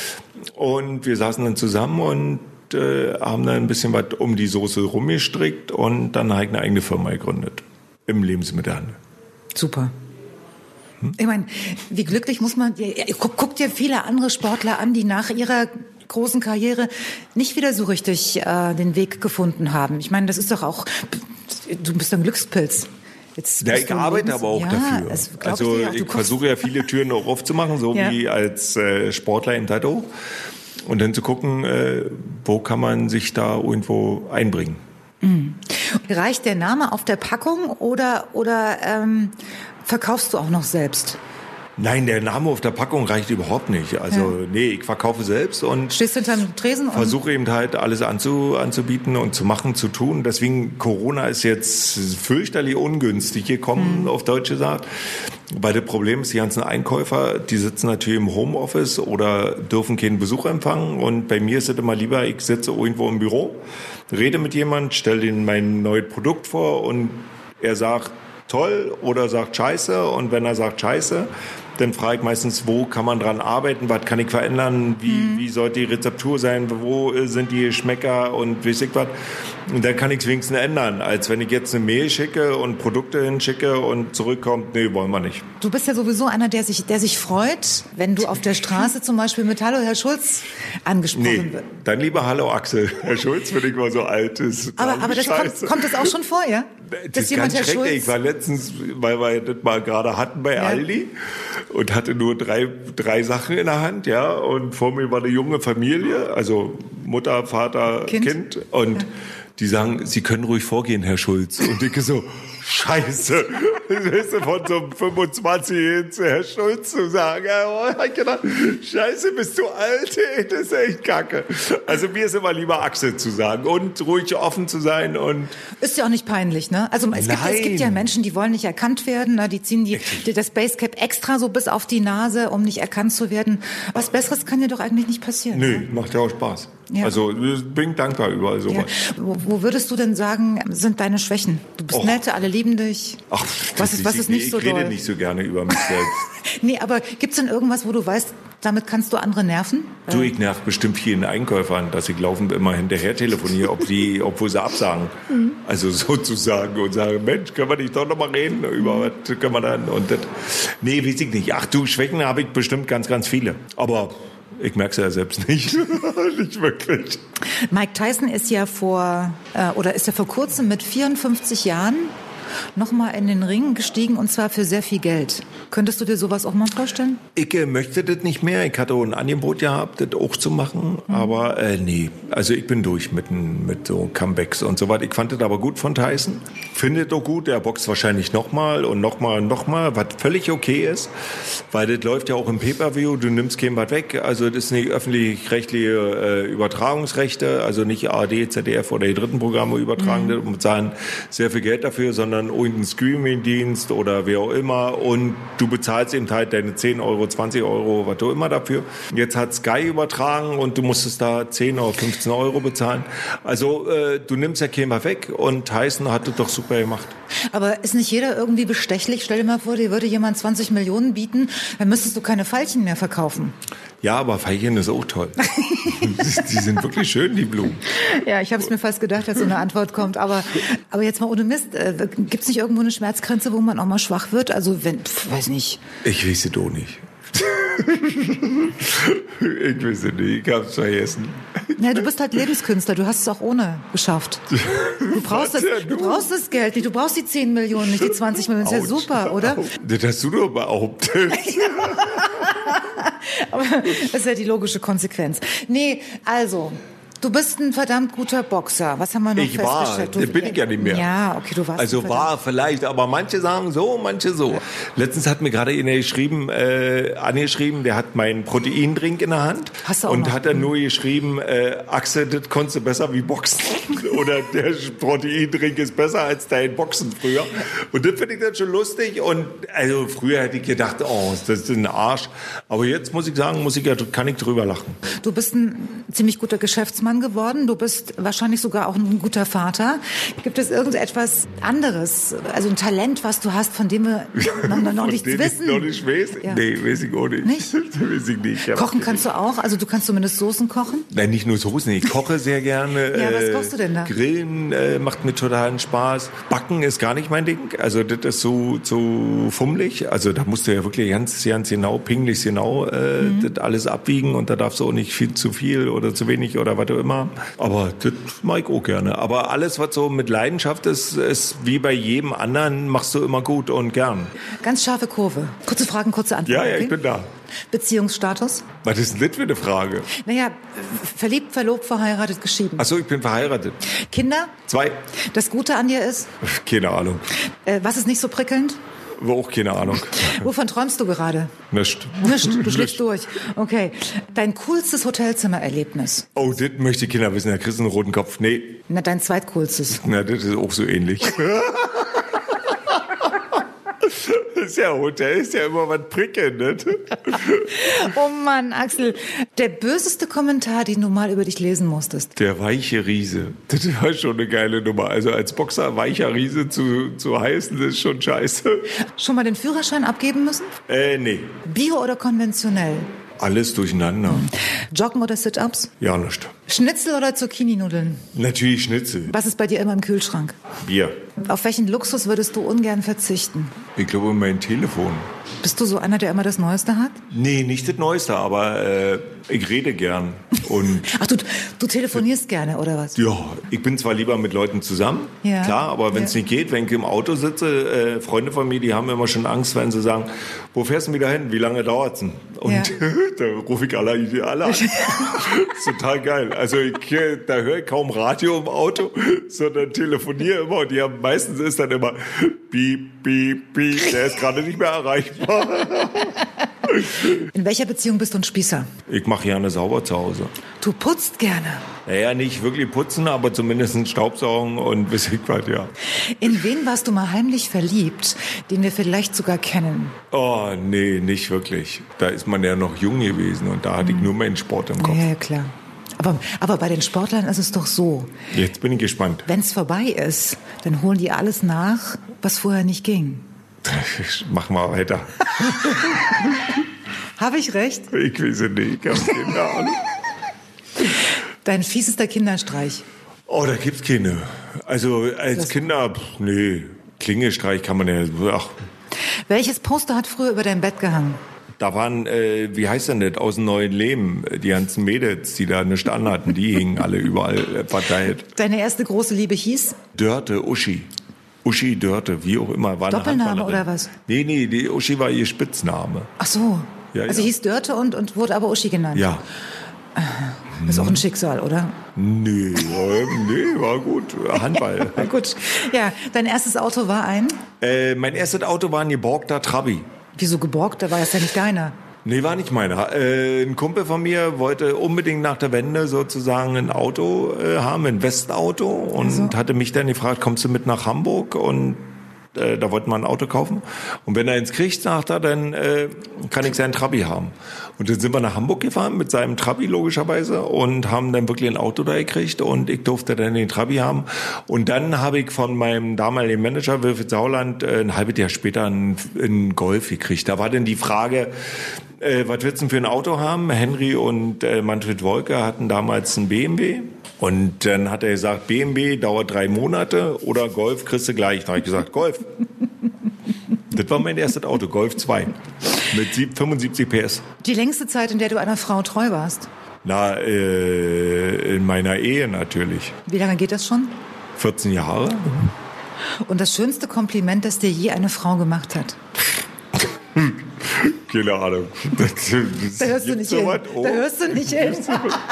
[SPEAKER 3] und wir saßen dann zusammen und äh, haben dann ein bisschen was um die Soße rumgestrickt und dann habe ich eine eigene Firma gegründet im Lebensmittelhandel.
[SPEAKER 2] Super. Hm? Ich meine, wie glücklich muss man... Guck, guck dir viele andere Sportler an, die nach ihrer großen Karriere nicht wieder so richtig äh, den Weg gefunden haben. Ich meine, das ist doch auch... Du bist ein Glückspilz. Jetzt
[SPEAKER 3] ja, ich arbeite aber auch
[SPEAKER 2] ja,
[SPEAKER 3] dafür. Also ich, ich versuche ja viele Türen auch aufzumachen, so ja. wie als äh, Sportler im Tattoo. Und dann zu gucken, äh, wo kann man sich da irgendwo einbringen.
[SPEAKER 2] Mhm. Reicht der Name auf der Packung oder, oder ähm, verkaufst du auch noch selbst?
[SPEAKER 3] Nein, der Name auf der Packung reicht überhaupt nicht. Also ja. nee, ich verkaufe selbst und
[SPEAKER 2] stehst hinterm Tresen und
[SPEAKER 3] versuche eben halt alles anzu, anzubieten und zu machen, zu tun. Deswegen Corona ist jetzt fürchterlich ungünstig gekommen, mhm. auf Deutsch gesagt. Weil das Problem ist, die ganzen Einkäufer, die sitzen natürlich im Homeoffice oder dürfen keinen Besuch empfangen. Und bei mir ist es immer lieber, ich sitze irgendwo im Büro, rede mit jemand, stelle ihm mein neues Produkt vor und er sagt toll oder sagt scheiße. Und wenn er sagt scheiße, dann frage ich meistens, wo kann man dran arbeiten, was kann ich verändern, wie, mhm. wie sollte die Rezeptur sein, wo sind die Geschmäcker und weiß ich was. Und dann kann ich es wenigstens ändern, als wenn ich jetzt eine Mail schicke und Produkte hinschicke und zurückkommt, nee, wollen wir nicht.
[SPEAKER 2] Du bist ja sowieso einer, der sich, der sich freut, wenn du auf der Straße zum Beispiel mit Hallo, Herr Schulz angesprochen
[SPEAKER 3] nee,
[SPEAKER 2] wird.
[SPEAKER 3] Dann lieber Hallo, Axel. Herr Schulz, wenn ich mal so alt ist.
[SPEAKER 2] Aber, aber das kommt, kommt das auch schon vor, ja?
[SPEAKER 3] Das ist jemand, ganz schrecklich. Ich war letztens, weil wir das mal gerade hatten bei ja. Aldi und hatte nur drei, drei Sachen in der Hand, ja. Und vor mir war eine junge Familie, also Mutter, Vater, Kind. kind und ja. die sagen, Sie können ruhig vorgehen, Herr Schulz. Und ich so, Scheiße. Weißt du, von so einem fünfundzwanzigjährigen zu Herr Schulz zu sagen, oh, ich hab gedacht, scheiße, bist du alt, ey, das ist echt kacke. Also mir ist immer lieber Axel zu sagen und ruhig offen zu sein. Und
[SPEAKER 2] ist ja auch nicht peinlich, ne? Also es gibt, es gibt ja Menschen, die wollen nicht erkannt werden, ne? Die ziehen die, die, das Basecap extra so bis auf die Nase, um nicht erkannt zu werden. Was Besseres kann dir doch eigentlich nicht passieren.
[SPEAKER 3] Nö,
[SPEAKER 2] ne?
[SPEAKER 3] macht ja auch Spaß.
[SPEAKER 2] Ja.
[SPEAKER 3] Also bin dankbar überall sowas.
[SPEAKER 2] Ja. Wo, wo würdest du denn sagen, sind deine Schwächen? Du bist
[SPEAKER 3] Och.
[SPEAKER 2] nett, alle lieben dich.
[SPEAKER 3] Ach,
[SPEAKER 2] was ist, was ist nicht
[SPEAKER 3] ich
[SPEAKER 2] so
[SPEAKER 3] rede
[SPEAKER 2] doll?
[SPEAKER 3] nicht so gerne über mich selbst.
[SPEAKER 2] Nee, aber gibt's denn irgendwas, wo du weißt, damit kannst du andere nerven?
[SPEAKER 3] Du, ich nerv bestimmt vielen Einkäufern, dass ich laufend immer hinterher telefoniere, ob die, obwohl sie absagen. Mhm. Also sozusagen und sagen, Mensch, können wir nicht doch noch mal reden? Über was können wir dann? Und das, nee, weiß ich nicht. Ach du, Schwächen habe ich bestimmt ganz, ganz viele. Aber ich merke es ja selbst nicht. Nicht wirklich.
[SPEAKER 2] Mike Tyson ist ja vor, äh, oder ist ja vor kurzem mit vierundfünfzig Jahren nochmal in den Ring gestiegen, und zwar für sehr viel Geld. Könntest du dir sowas auch mal vorstellen?
[SPEAKER 3] Ich äh, möchte das nicht mehr. Ich hatte auch ein Angebot gehabt, das auch zu machen. Mhm. Aber äh, nee, also ich bin durch mit, mit so Comebacks und so weiter. Ich fand das aber gut von Tyson. Finde das auch gut. Der boxt wahrscheinlich nochmal und nochmal und nochmal, was völlig okay ist. Weil das läuft ja auch im Pay-Per-View. Du nimmst kein was weg. Also das sind nicht öffentlich-rechtliche äh, Übertragungsrechte. Also nicht A R D, Z D F oder die dritten Programme übertragen mhm. und zahlen sehr viel Geld dafür, sondern irgendein Streaming-Dienst oder wer auch immer, und du bezahlst eben halt deine zehn Euro, zwanzig Euro, was auch immer dafür. Jetzt hat Sky übertragen und du musstest da zehn oder fünfzehn Euro bezahlen. Also äh, du nimmst ja keinen weg, und Tyson hat das doch super gemacht.
[SPEAKER 2] Aber ist nicht jeder irgendwie bestechlich? Stell dir mal vor, dir würde jemand zwanzig Millionen bieten, dann müsstest du keine Veilchen mehr verkaufen.
[SPEAKER 3] Ja, aber Veilchen ist auch toll. Die sind wirklich schön, die Blumen.
[SPEAKER 2] Ja, ich habe es mir fast gedacht, dass so eine Antwort kommt. Aber, aber jetzt mal ohne Mist, äh, gibt es nicht irgendwo eine Schmerzgrenze, wo man auch mal schwach wird? Also, wenn, pf, weiß nicht.
[SPEAKER 3] Ich weiß es auch nicht. Ich weiß es nicht, ich hab's vergessen.
[SPEAKER 2] Na, du bist halt Lebenskünstler, du hast es auch ohne geschafft. Du brauchst, das, du brauchst das Geld nicht, du brauchst die zehn Millionen, nicht die zwanzig Millionen. Das ist ja super, oder?
[SPEAKER 3] Das hast du doch behauptet.
[SPEAKER 2] Aber das ist ja die logische Konsequenz. Nee, also, du bist ein verdammt guter Boxer. Was haben wir noch
[SPEAKER 3] ich
[SPEAKER 2] festgestellt?
[SPEAKER 3] war, bin ich ja nicht mehr.
[SPEAKER 2] Ja, okay, du warst.
[SPEAKER 3] Also war vielleicht, aber manche sagen so, manche so. Ja. Letztens hat mir gerade einer geschrieben, äh, angeschrieben, der hat meinen Proteindrink in der Hand.
[SPEAKER 2] Hast du auch
[SPEAKER 3] und
[SPEAKER 2] noch?
[SPEAKER 3] Hat dann nur geschrieben, äh, Axel, das konntest du besser wie Boxen. Oder der Proteindrink ist besser als dein Boxen früher. Und das finde ich dann schon lustig. Und also früher hätte ich gedacht, oh, das ist ein Arsch. Aber jetzt muss ich sagen, muss ich ja, kann ich drüber lachen.
[SPEAKER 2] Du bist ein ziemlich guter Geschäftsmann geworden. Du bist wahrscheinlich sogar auch ein guter Vater. Gibt es irgendetwas anderes, also ein Talent, was du hast, von dem wir noch, noch nichts wissen?
[SPEAKER 3] Ich noch nicht weiß?
[SPEAKER 2] Ja.
[SPEAKER 3] Nee, weiß ich auch nicht.
[SPEAKER 2] Nicht?
[SPEAKER 3] Weiß ich nicht. Ja,
[SPEAKER 2] kochen kannst du auch? Also du kannst zumindest Soßen kochen?
[SPEAKER 3] Nein, nicht nur Soßen. Ich koche sehr gerne.
[SPEAKER 2] Ja, was kochst du denn da?
[SPEAKER 3] Grillen äh, macht mir totalen Spaß. Backen ist gar nicht mein Ding. Also das ist so, so fummelig. Also da musst du ja wirklich ganz, ganz genau, pingelig genau äh, mhm. das alles abwiegen, und da darfst du auch nicht viel zu viel oder zu wenig oder was auch immer. Aber das mag ich auch gerne. Aber alles, was so mit Leidenschaft ist, ist wie bei jedem anderen, machst du immer gut und gern.
[SPEAKER 2] Ganz scharfe Kurve. Kurze Fragen, kurze Antworten.
[SPEAKER 3] Ja, ja,
[SPEAKER 2] okay?
[SPEAKER 3] ich bin da.
[SPEAKER 2] Beziehungsstatus?
[SPEAKER 3] Was ist denn das für eine Frage?
[SPEAKER 2] Naja, verliebt, verlobt, verheiratet, geschieden.
[SPEAKER 3] Ach so, ich bin verheiratet.
[SPEAKER 2] Kinder?
[SPEAKER 3] Zwei.
[SPEAKER 2] Das Gute an dir ist?
[SPEAKER 3] Keine Ahnung.
[SPEAKER 2] Äh, was ist nicht so prickelnd?
[SPEAKER 3] Auch keine Ahnung.
[SPEAKER 2] Wovon träumst du gerade?
[SPEAKER 3] Nicht.
[SPEAKER 2] Nicht, du schläfst durch. Okay. Dein coolstes Hotelzimmererlebnis?
[SPEAKER 3] Oh, das möchte die Kinder wissen. Da kriegst du einen roten Kopf. Nee.
[SPEAKER 2] Na, dein zweitcoolstes.
[SPEAKER 3] Na, das ist auch so ähnlich. Das ist ja Hotel, ist ja immer was Prickelndes.
[SPEAKER 2] Oh Mann, Axel. Der böseste Kommentar, den du mal über dich lesen musstest.
[SPEAKER 3] Der weiche Riese. Das war schon eine geile Nummer. Also als Boxer weicher Riese zu, zu heißen, das ist schon scheiße.
[SPEAKER 2] Schon mal den Führerschein abgeben müssen?
[SPEAKER 3] Äh, nee.
[SPEAKER 2] Bio oder konventionell?
[SPEAKER 3] Alles durcheinander.
[SPEAKER 2] Joggen oder Sit-Ups?
[SPEAKER 3] Ja, nicht.
[SPEAKER 2] Schnitzel oder Zucchini-Nudeln?
[SPEAKER 3] Natürlich Schnitzel.
[SPEAKER 2] Was ist bei dir immer im Kühlschrank?
[SPEAKER 3] Bier.
[SPEAKER 2] Auf welchen Luxus würdest du ungern verzichten?
[SPEAKER 3] Ich glaube, mein Telefon.
[SPEAKER 2] Bist du so einer, der immer das Neueste hat?
[SPEAKER 3] Nee, nicht das Neueste, aber äh, ich rede gern. Und
[SPEAKER 2] Ach, du, du telefonierst gerne, oder was?
[SPEAKER 3] ja, ich bin zwar lieber mit Leuten zusammen,
[SPEAKER 2] ja.
[SPEAKER 3] klar, aber wenn es
[SPEAKER 2] ja.
[SPEAKER 3] nicht geht, wenn ich im Auto sitze, äh, Freunde von mir, die haben immer schon Angst, wenn sie sagen, wo fährst du wieder hin? Wie lange dauert's denn? Und
[SPEAKER 2] ja.
[SPEAKER 3] da rufe ich alle, alle an. Total geil. Also ich, da höre ich kaum Radio im Auto, sondern telefoniere immer, und die haben meistens ist dann immer piep, piep, piep, der ist gerade nicht mehr erreichbar.
[SPEAKER 2] In welcher Beziehung bist du ein Spießer?
[SPEAKER 3] Ich mache gerne sauber zu Hause.
[SPEAKER 2] Du putzt gerne.
[SPEAKER 3] Naja, nicht wirklich putzen, aber zumindest Staubsaugen und ein bisschen was, ja.
[SPEAKER 2] In wen warst du mal heimlich verliebt, den wir vielleicht sogar kennen?
[SPEAKER 3] Oh, nee, nicht wirklich. Da ist man ja noch jung gewesen und da hatte ich nur meinen Sport im Kopf.
[SPEAKER 2] Ja, klar. Aber, aber bei den Sportlern ist es doch so.
[SPEAKER 3] Jetzt bin ich gespannt.
[SPEAKER 2] Wenn es vorbei ist, dann holen die alles nach, was vorher nicht ging.
[SPEAKER 3] Mach mal weiter.
[SPEAKER 2] Habe ich recht?
[SPEAKER 3] Ich weiß es nicht, ich habe keine Ahnung.
[SPEAKER 2] Dein fiesester Kinderstreich.
[SPEAKER 3] Oh, da gibt's keine. Also als das Kinder, pff, nee, Klingelstreich kann man ja, ach.
[SPEAKER 2] Welches Poster hat früher über dein Bett gehangen?
[SPEAKER 3] Da waren, äh, wie heißt denn das, aus dem neuen Leben, die ganzen Mädels, die da nichts anhatten, die hingen alle überall verteilt.
[SPEAKER 2] Deine erste große Liebe hieß?
[SPEAKER 3] Dörte, Uschi. Uschi Dörte, wie auch immer. War
[SPEAKER 2] Doppelname oder was?
[SPEAKER 3] Nee, nee, die Uschi war ihr Spitzname.
[SPEAKER 2] Ach so.
[SPEAKER 3] Ja,
[SPEAKER 2] also
[SPEAKER 3] ja.
[SPEAKER 2] hieß Dörte und, und wurde aber Uschi genannt?
[SPEAKER 3] Ja.
[SPEAKER 2] Das ist auch ein Schicksal, oder?
[SPEAKER 3] Nee, nee, war gut. Handball.
[SPEAKER 2] Na gut. Ja, dein erstes Auto war ein?
[SPEAKER 3] Äh, mein erstes Auto war ein geborgter Trabi.
[SPEAKER 2] Wieso geborgt? Da war das ja nicht deiner.
[SPEAKER 3] Nee, war nicht meiner. Äh, ein Kumpel von mir wollte unbedingt nach der Wende sozusagen ein Auto äh, haben, ein Westauto. Und also. hatte mich dann gefragt, kommst du mit nach Hamburg? Und äh, da wollten wir ein Auto kaufen. Und wenn er ins kriegt, sagt er, dann äh, kann ich seinen Trabi haben. Und dann sind wir nach Hamburg gefahren mit seinem Trabi logischerweise und haben dann wirklich ein Auto da gekriegt und ich durfte dann den Trabi haben. Und dann habe ich von meinem damaligen Manager Wilfried Sauerland äh, ein halbes Jahr später einen, einen Golf gekriegt. Da war dann die Frage, äh, was willst du denn für ein Auto haben? Henry und äh, Manfred Wolke hatten damals einen B M W. Und dann hat er gesagt, B M W dauert drei Monate oder Golf kriegst du gleich. Da habe ich gesagt, Golf. Das war mein erstes Auto, Golf zwei. Mit fünfundsiebzig P S.
[SPEAKER 2] Die längste Zeit, in der du einer Frau treu warst?
[SPEAKER 3] Na, äh, in meiner Ehe natürlich.
[SPEAKER 2] Wie lange geht das schon?
[SPEAKER 3] vierzehn Jahre.
[SPEAKER 2] Und das schönste Kompliment, das dir je eine Frau gemacht hat?
[SPEAKER 3] Keine Ahnung. Das, das
[SPEAKER 2] da hörst du nicht hin. Oh. Da hörst du nicht hin.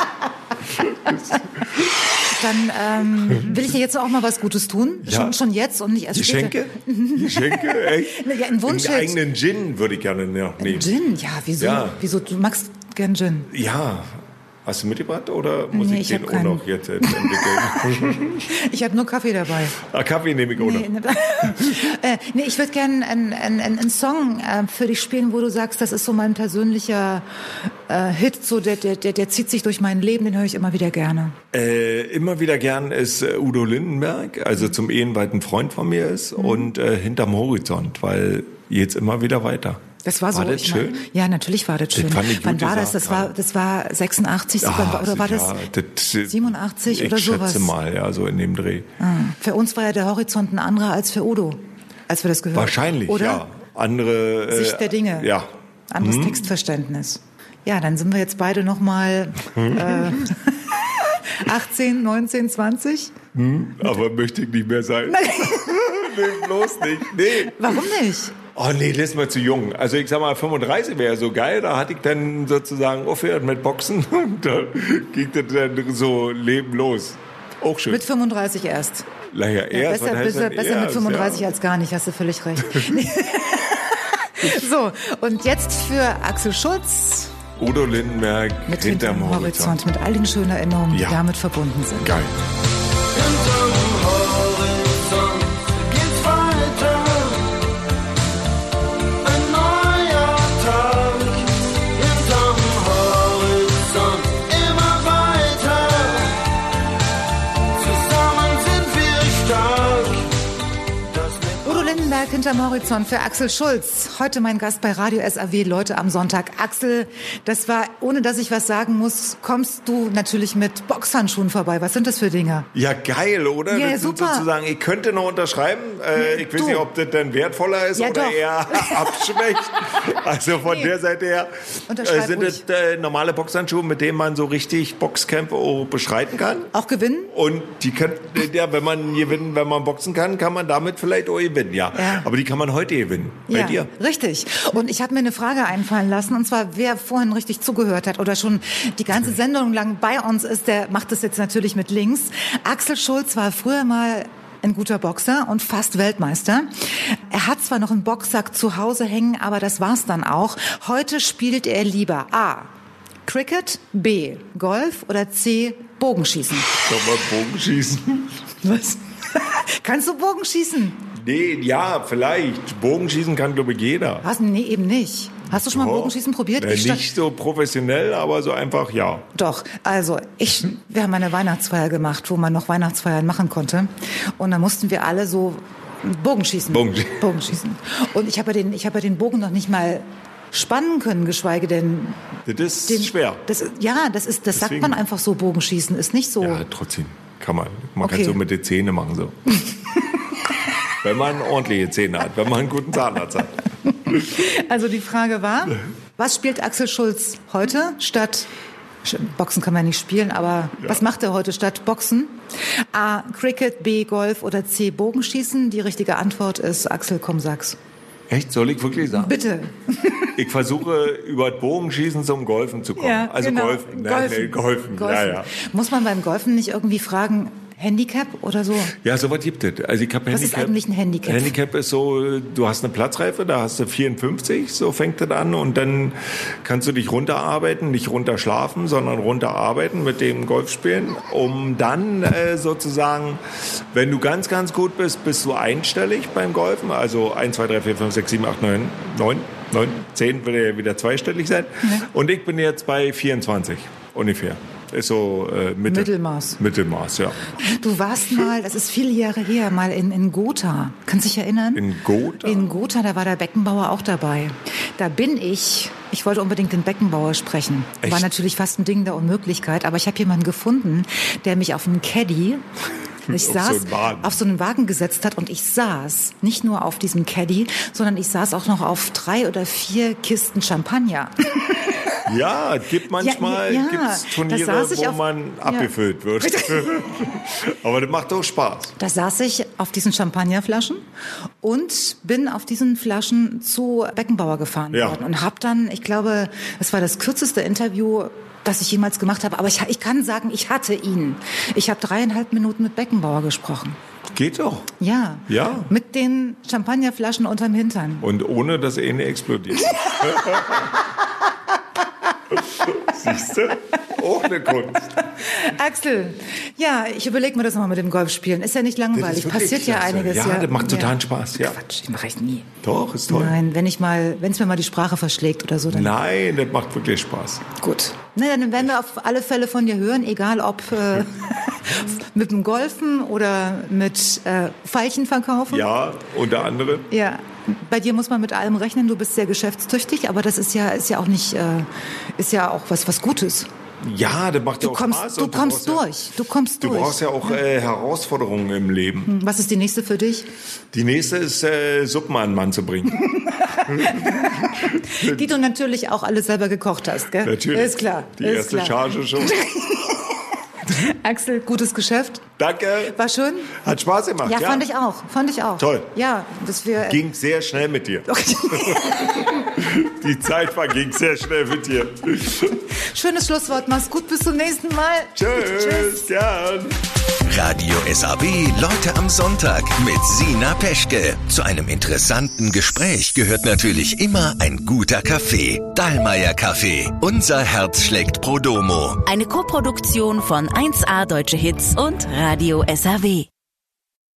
[SPEAKER 2] Dann ähm, will ich dir jetzt auch mal was Gutes tun. Ja. Schon, schon jetzt und nicht erst
[SPEAKER 3] Geschenke?
[SPEAKER 2] später.
[SPEAKER 3] Geschenke? Echt?
[SPEAKER 2] Ja, ein Wunsch.
[SPEAKER 3] Einen eigenen Gin würde ich gerne ja, nehmen.
[SPEAKER 2] Gin? Ja, wieso? Ja. Wieso? Du magst gern Gin?
[SPEAKER 3] Ja. Hast du mitgebracht oder muss
[SPEAKER 2] nee,
[SPEAKER 3] ich,
[SPEAKER 2] ich
[SPEAKER 3] den auch noch jetzt entwickeln?
[SPEAKER 2] Ich habe nur Kaffee dabei.
[SPEAKER 3] Ah, Kaffee nehme ich auch
[SPEAKER 2] nee,
[SPEAKER 3] noch.
[SPEAKER 2] äh, nee, ich würde gerne einen, einen, einen Song äh, für dich spielen, wo du sagst, das ist so mein persönlicher äh, Hit, so der, der, der, der zieht sich durch mein Leben, den höre ich immer wieder gerne.
[SPEAKER 3] Äh, immer wieder gern ist äh, Udo Lindenberg, also zum ehenweiten Freund von mir ist, mhm. und äh, Hinterm Horizont, weil jetzt immer wieder weiter.
[SPEAKER 2] Das war so.
[SPEAKER 3] War das
[SPEAKER 2] ich
[SPEAKER 3] schön?
[SPEAKER 2] Mein, ja, natürlich war das schön.
[SPEAKER 3] Das
[SPEAKER 2] Wann war das? Das war, das war sechsundachtzig
[SPEAKER 3] ah,
[SPEAKER 2] oder war das,
[SPEAKER 3] ja, das
[SPEAKER 2] siebenundachtzig oder sowas?
[SPEAKER 3] Ich schätze mal, ja, so in dem Dreh.
[SPEAKER 2] Ah. Für uns war ja der Horizont ein anderer als für Udo, als wir das gehört haben.
[SPEAKER 3] Wahrscheinlich,
[SPEAKER 2] oder?
[SPEAKER 3] ja. Andere äh,
[SPEAKER 2] Sicht der Dinge.
[SPEAKER 3] Ja.
[SPEAKER 2] Anderes
[SPEAKER 3] hm.
[SPEAKER 2] Textverständnis. Ja, dann sind wir jetzt beide noch mal äh, achtzehn, neunzehn, zwanzig.
[SPEAKER 3] Hm, aber möchte ich nicht mehr sein. Nee, bloß nicht. Nee.
[SPEAKER 2] Warum nicht?
[SPEAKER 3] Oh nee, das ist mal zu jung. Also ich sag mal, fünfunddreißig wäre so geil. Da hatte ich dann sozusagen aufgehört mit Boxen und da ging das dann so Leben los. Auch schön.
[SPEAKER 2] Mit fünfunddreißig erst.
[SPEAKER 3] Naja,
[SPEAKER 2] ja,
[SPEAKER 3] erst.
[SPEAKER 2] Besser, besser, besser
[SPEAKER 3] erst,
[SPEAKER 2] mit fünfunddreißig
[SPEAKER 3] ja.
[SPEAKER 2] als gar nicht, hast du völlig recht. So, und jetzt für Axel Schulz.
[SPEAKER 3] Udo Lindenberg,
[SPEAKER 2] mit
[SPEAKER 3] Hinterm Horizont.
[SPEAKER 2] Horizont. Mit all den schönen Erinnerungen, die
[SPEAKER 3] ja.
[SPEAKER 2] damit verbunden sind.
[SPEAKER 3] Geil.
[SPEAKER 2] Hinterm Horizont für Axel Schulz. Heute mein Gast bei Radio S A W, Leute am Sonntag. Axel, das war, ohne dass ich was sagen muss, kommst du natürlich mit Boxhandschuhen vorbei. Was sind das für Dinger?
[SPEAKER 3] Ja, geil, oder?
[SPEAKER 2] Ja,
[SPEAKER 3] das
[SPEAKER 2] super.
[SPEAKER 3] Sind sozusagen, ich könnte noch unterschreiben. Äh, ich weiß
[SPEAKER 2] du.
[SPEAKER 3] nicht, ob das dann wertvoller ist
[SPEAKER 2] ja,
[SPEAKER 3] oder
[SPEAKER 2] doch.
[SPEAKER 3] eher abschwächt. Also von nee. der Seite her äh, sind
[SPEAKER 2] ruhig.
[SPEAKER 3] das äh, normale Boxhandschuhe, mit denen man so richtig Boxkämpfe auch bestreiten kann.
[SPEAKER 2] Auch gewinnen?
[SPEAKER 3] Und die können, ja, wenn man gewinnen, wenn man boxen kann, kann man damit vielleicht auch gewinnen, ja. ja. Aber die kann man heute gewinnen. Bei
[SPEAKER 2] ja,
[SPEAKER 3] dir.
[SPEAKER 2] Richtig. Und ich habe mir eine Frage einfallen lassen. Und zwar, wer vorhin richtig zugehört hat oder schon die ganze Sendung lang bei uns ist, der macht das jetzt natürlich mit links. Axel Schulz war früher mal ein guter Boxer und fast Weltmeister. Er hat zwar noch einen Boxsack zu Hause hängen, aber das war's dann auch. Heute spielt er lieber A. Cricket, B. Golf oder C. Bogenschießen.
[SPEAKER 3] Kann man Bogenschießen?
[SPEAKER 2] Was? Kannst du Bogenschießen?
[SPEAKER 3] Nee, ja, vielleicht. Bogenschießen kann, glaube ich, jeder.
[SPEAKER 2] Was? Nee, eben nicht. Hast du schon mal
[SPEAKER 3] Oh,
[SPEAKER 2] Bogenschießen probiert?
[SPEAKER 3] Äh,
[SPEAKER 2] Ich stand-
[SPEAKER 3] nicht so professionell, aber so einfach, ja.
[SPEAKER 2] Doch, also ich, wir haben eine Weihnachtsfeier gemacht, wo man noch Weihnachtsfeiern machen konnte. Und da mussten wir alle so Bogenschießen.
[SPEAKER 3] Bogenschießen.
[SPEAKER 2] Bogenschießen. Und ich habe ja den, ich habe ja den Bogen noch nicht mal spannen können, geschweige denn.
[SPEAKER 3] Das ist
[SPEAKER 2] Den,
[SPEAKER 3] schwer.
[SPEAKER 2] Das, ja, das ist, das sagt
[SPEAKER 3] Deswegen-
[SPEAKER 2] man einfach so. Bogenschießen ist nicht so.
[SPEAKER 3] Ja, trotzdem. Kann man. Man kann
[SPEAKER 2] Okay.
[SPEAKER 3] so mit den Zähnen machen, so. Wenn man ordentliche Zähne hat, wenn man einen guten Zahnarzt hat.
[SPEAKER 2] Also die Frage war, was spielt Axel Schulz heute statt Boxen kann man nicht spielen, aber ja. Was macht er heute statt Boxen? A. Cricket, B. Golf oder C. Bogenschießen? Die richtige Antwort ist Axel, komm, sag's.
[SPEAKER 3] Echt? Soll ich wirklich sagen?
[SPEAKER 2] Bitte.
[SPEAKER 3] Ich versuche über das Bogenschießen zum Golfen zu kommen.
[SPEAKER 2] Ja,
[SPEAKER 3] also
[SPEAKER 2] genau.
[SPEAKER 3] Golfen. Nein,
[SPEAKER 2] Golfen.
[SPEAKER 3] nee, Golfen.
[SPEAKER 2] Golfen.
[SPEAKER 3] Ja, ja.
[SPEAKER 2] Muss man beim Golfen nicht irgendwie fragen, Handicap oder so?
[SPEAKER 3] Ja, sowas gibt es. Also ich hab
[SPEAKER 2] Was
[SPEAKER 3] Handicap.
[SPEAKER 2] ist eigentlich ein Handicap?
[SPEAKER 3] Handicap ist so, du hast eine Platzreife, da hast du vierundfünfzig, so fängt das an und dann kannst du dich runterarbeiten, nicht runterschlafen, sondern runterarbeiten mit dem Golfspielen, um dann äh, sozusagen, wenn du ganz, ganz gut bist, bist du einstellig beim Golfen, also eins, zwei, drei, vier, fünf, sechs, sieben, acht, neun, neun, neun, zehn würde ja wieder zweistellig sein.
[SPEAKER 2] Ja.
[SPEAKER 3] Und ich bin jetzt bei vierundzwanzig ungefähr. Ist so äh, Mitte,
[SPEAKER 2] Mittelmaß.
[SPEAKER 3] Mittelmaß, ja.
[SPEAKER 2] Du warst mal, das ist viele Jahre her, mal in, in Gotha. Kannst du dich erinnern?
[SPEAKER 3] In Gotha?
[SPEAKER 2] In Gotha, da war der Beckenbauer auch dabei. Da bin ich, ich wollte unbedingt den Beckenbauer sprechen.
[SPEAKER 3] Echt?
[SPEAKER 2] War natürlich fast ein Ding der Unmöglichkeit, aber ich habe jemanden gefunden, der mich auf einen Caddy Ich
[SPEAKER 3] Auf
[SPEAKER 2] saß
[SPEAKER 3] so einen Wagen.
[SPEAKER 2] auf so einen Wagen gesetzt hat und ich saß nicht nur auf diesem Caddy, sondern ich saß auch noch auf drei oder vier Kisten Champagner.
[SPEAKER 3] Ja, es gibt manchmal
[SPEAKER 2] Ja, ja,
[SPEAKER 3] gibt's
[SPEAKER 2] da
[SPEAKER 3] Turniere,
[SPEAKER 2] saß ich
[SPEAKER 3] wo
[SPEAKER 2] auf-
[SPEAKER 3] man
[SPEAKER 2] ja.
[SPEAKER 3] abgefüllt wird. Aber das macht doch Spaß.
[SPEAKER 2] Da saß ich auf diesen Champagnerflaschen und bin auf diesen Flaschen zu Beckenbauer gefahren
[SPEAKER 3] Ja.
[SPEAKER 2] worden und habe dann, ich glaube, es war das kürzeste Interview, das ich jemals gemacht habe, aber ich, ich kann sagen, ich hatte ihn. Ich habe dreieinhalb Minuten mit Beckenbauer gesprochen.
[SPEAKER 3] Geht doch.
[SPEAKER 2] Ja.
[SPEAKER 3] Ja.
[SPEAKER 2] Mit den Champagnerflaschen unterm Hintern.
[SPEAKER 3] Und ohne, dass eine explodiert. Siehst du? Ohne Kunst.
[SPEAKER 2] Axel, ja, ich überlege mir das nochmal mit dem Golfspielen. Ist ja nicht langweilig.
[SPEAKER 3] wirklich
[SPEAKER 2] Passiert ja
[SPEAKER 3] klasse.
[SPEAKER 2] einiges.
[SPEAKER 3] Ja, das macht totalen Spaß, ja.
[SPEAKER 2] Quatsch, ich mache ich nie.
[SPEAKER 3] Doch, ist toll.
[SPEAKER 2] Nein, wenn ich mal, wenn es mir mal die Sprache verschlägt oder so, dann
[SPEAKER 3] Nein, das macht wirklich Spaß.
[SPEAKER 2] gut. Na, dann werden wir auf alle Fälle von dir hören, egal ob äh, mit dem Golfen oder mit äh, Veilchen verkaufen.
[SPEAKER 3] Ja, unter anderem.
[SPEAKER 2] Ja. Bei dir muss man mit allem rechnen. Du bist sehr geschäftstüchtig, aber das ist ja ist ja auch nicht äh, ist ja auch was was Gutes.
[SPEAKER 3] Ja, das macht ja
[SPEAKER 2] Du
[SPEAKER 3] auch
[SPEAKER 2] kommst
[SPEAKER 3] Spaß.
[SPEAKER 2] du
[SPEAKER 3] und
[SPEAKER 2] kommst
[SPEAKER 3] brauchst
[SPEAKER 2] durch. Du kommst
[SPEAKER 3] Ja, du
[SPEAKER 2] durch.
[SPEAKER 3] brauchst ja auch äh, Herausforderungen im Leben.
[SPEAKER 2] Hm, Was ist die nächste für dich?
[SPEAKER 3] Die nächste ist, äh, Suppen an den Mann zu bringen.
[SPEAKER 2] Die du natürlich auch alle selber gekocht hast, gell?
[SPEAKER 3] Natürlich.
[SPEAKER 2] Ist klar.
[SPEAKER 3] Die
[SPEAKER 2] ist
[SPEAKER 3] erste
[SPEAKER 2] klar.
[SPEAKER 3] Charge schon.
[SPEAKER 2] Axel, gutes Geschäft.
[SPEAKER 3] Danke.
[SPEAKER 2] War schön?
[SPEAKER 3] Hat Spaß gemacht.
[SPEAKER 2] Ja, fand ich auch. Fand ich auch.
[SPEAKER 3] Toll.
[SPEAKER 2] Ja, dass wir.
[SPEAKER 3] Ging sehr schnell mit dir. Die Zeit verging sehr schnell mit dir.
[SPEAKER 2] Schönes Schlusswort. Mach's gut. Bis zum nächsten Mal.
[SPEAKER 3] Tschüss. Gern.
[SPEAKER 1] Radio S A B Leute am Sonntag mit Sina Peschke. Zu einem interessanten Gespräch gehört natürlich immer ein guter Kaffee. Dallmayr Kaffee. Unser Herz schlägt pro Domo.
[SPEAKER 4] Eine Koproduktion von eins A Deutsche Hits und Radio S A W.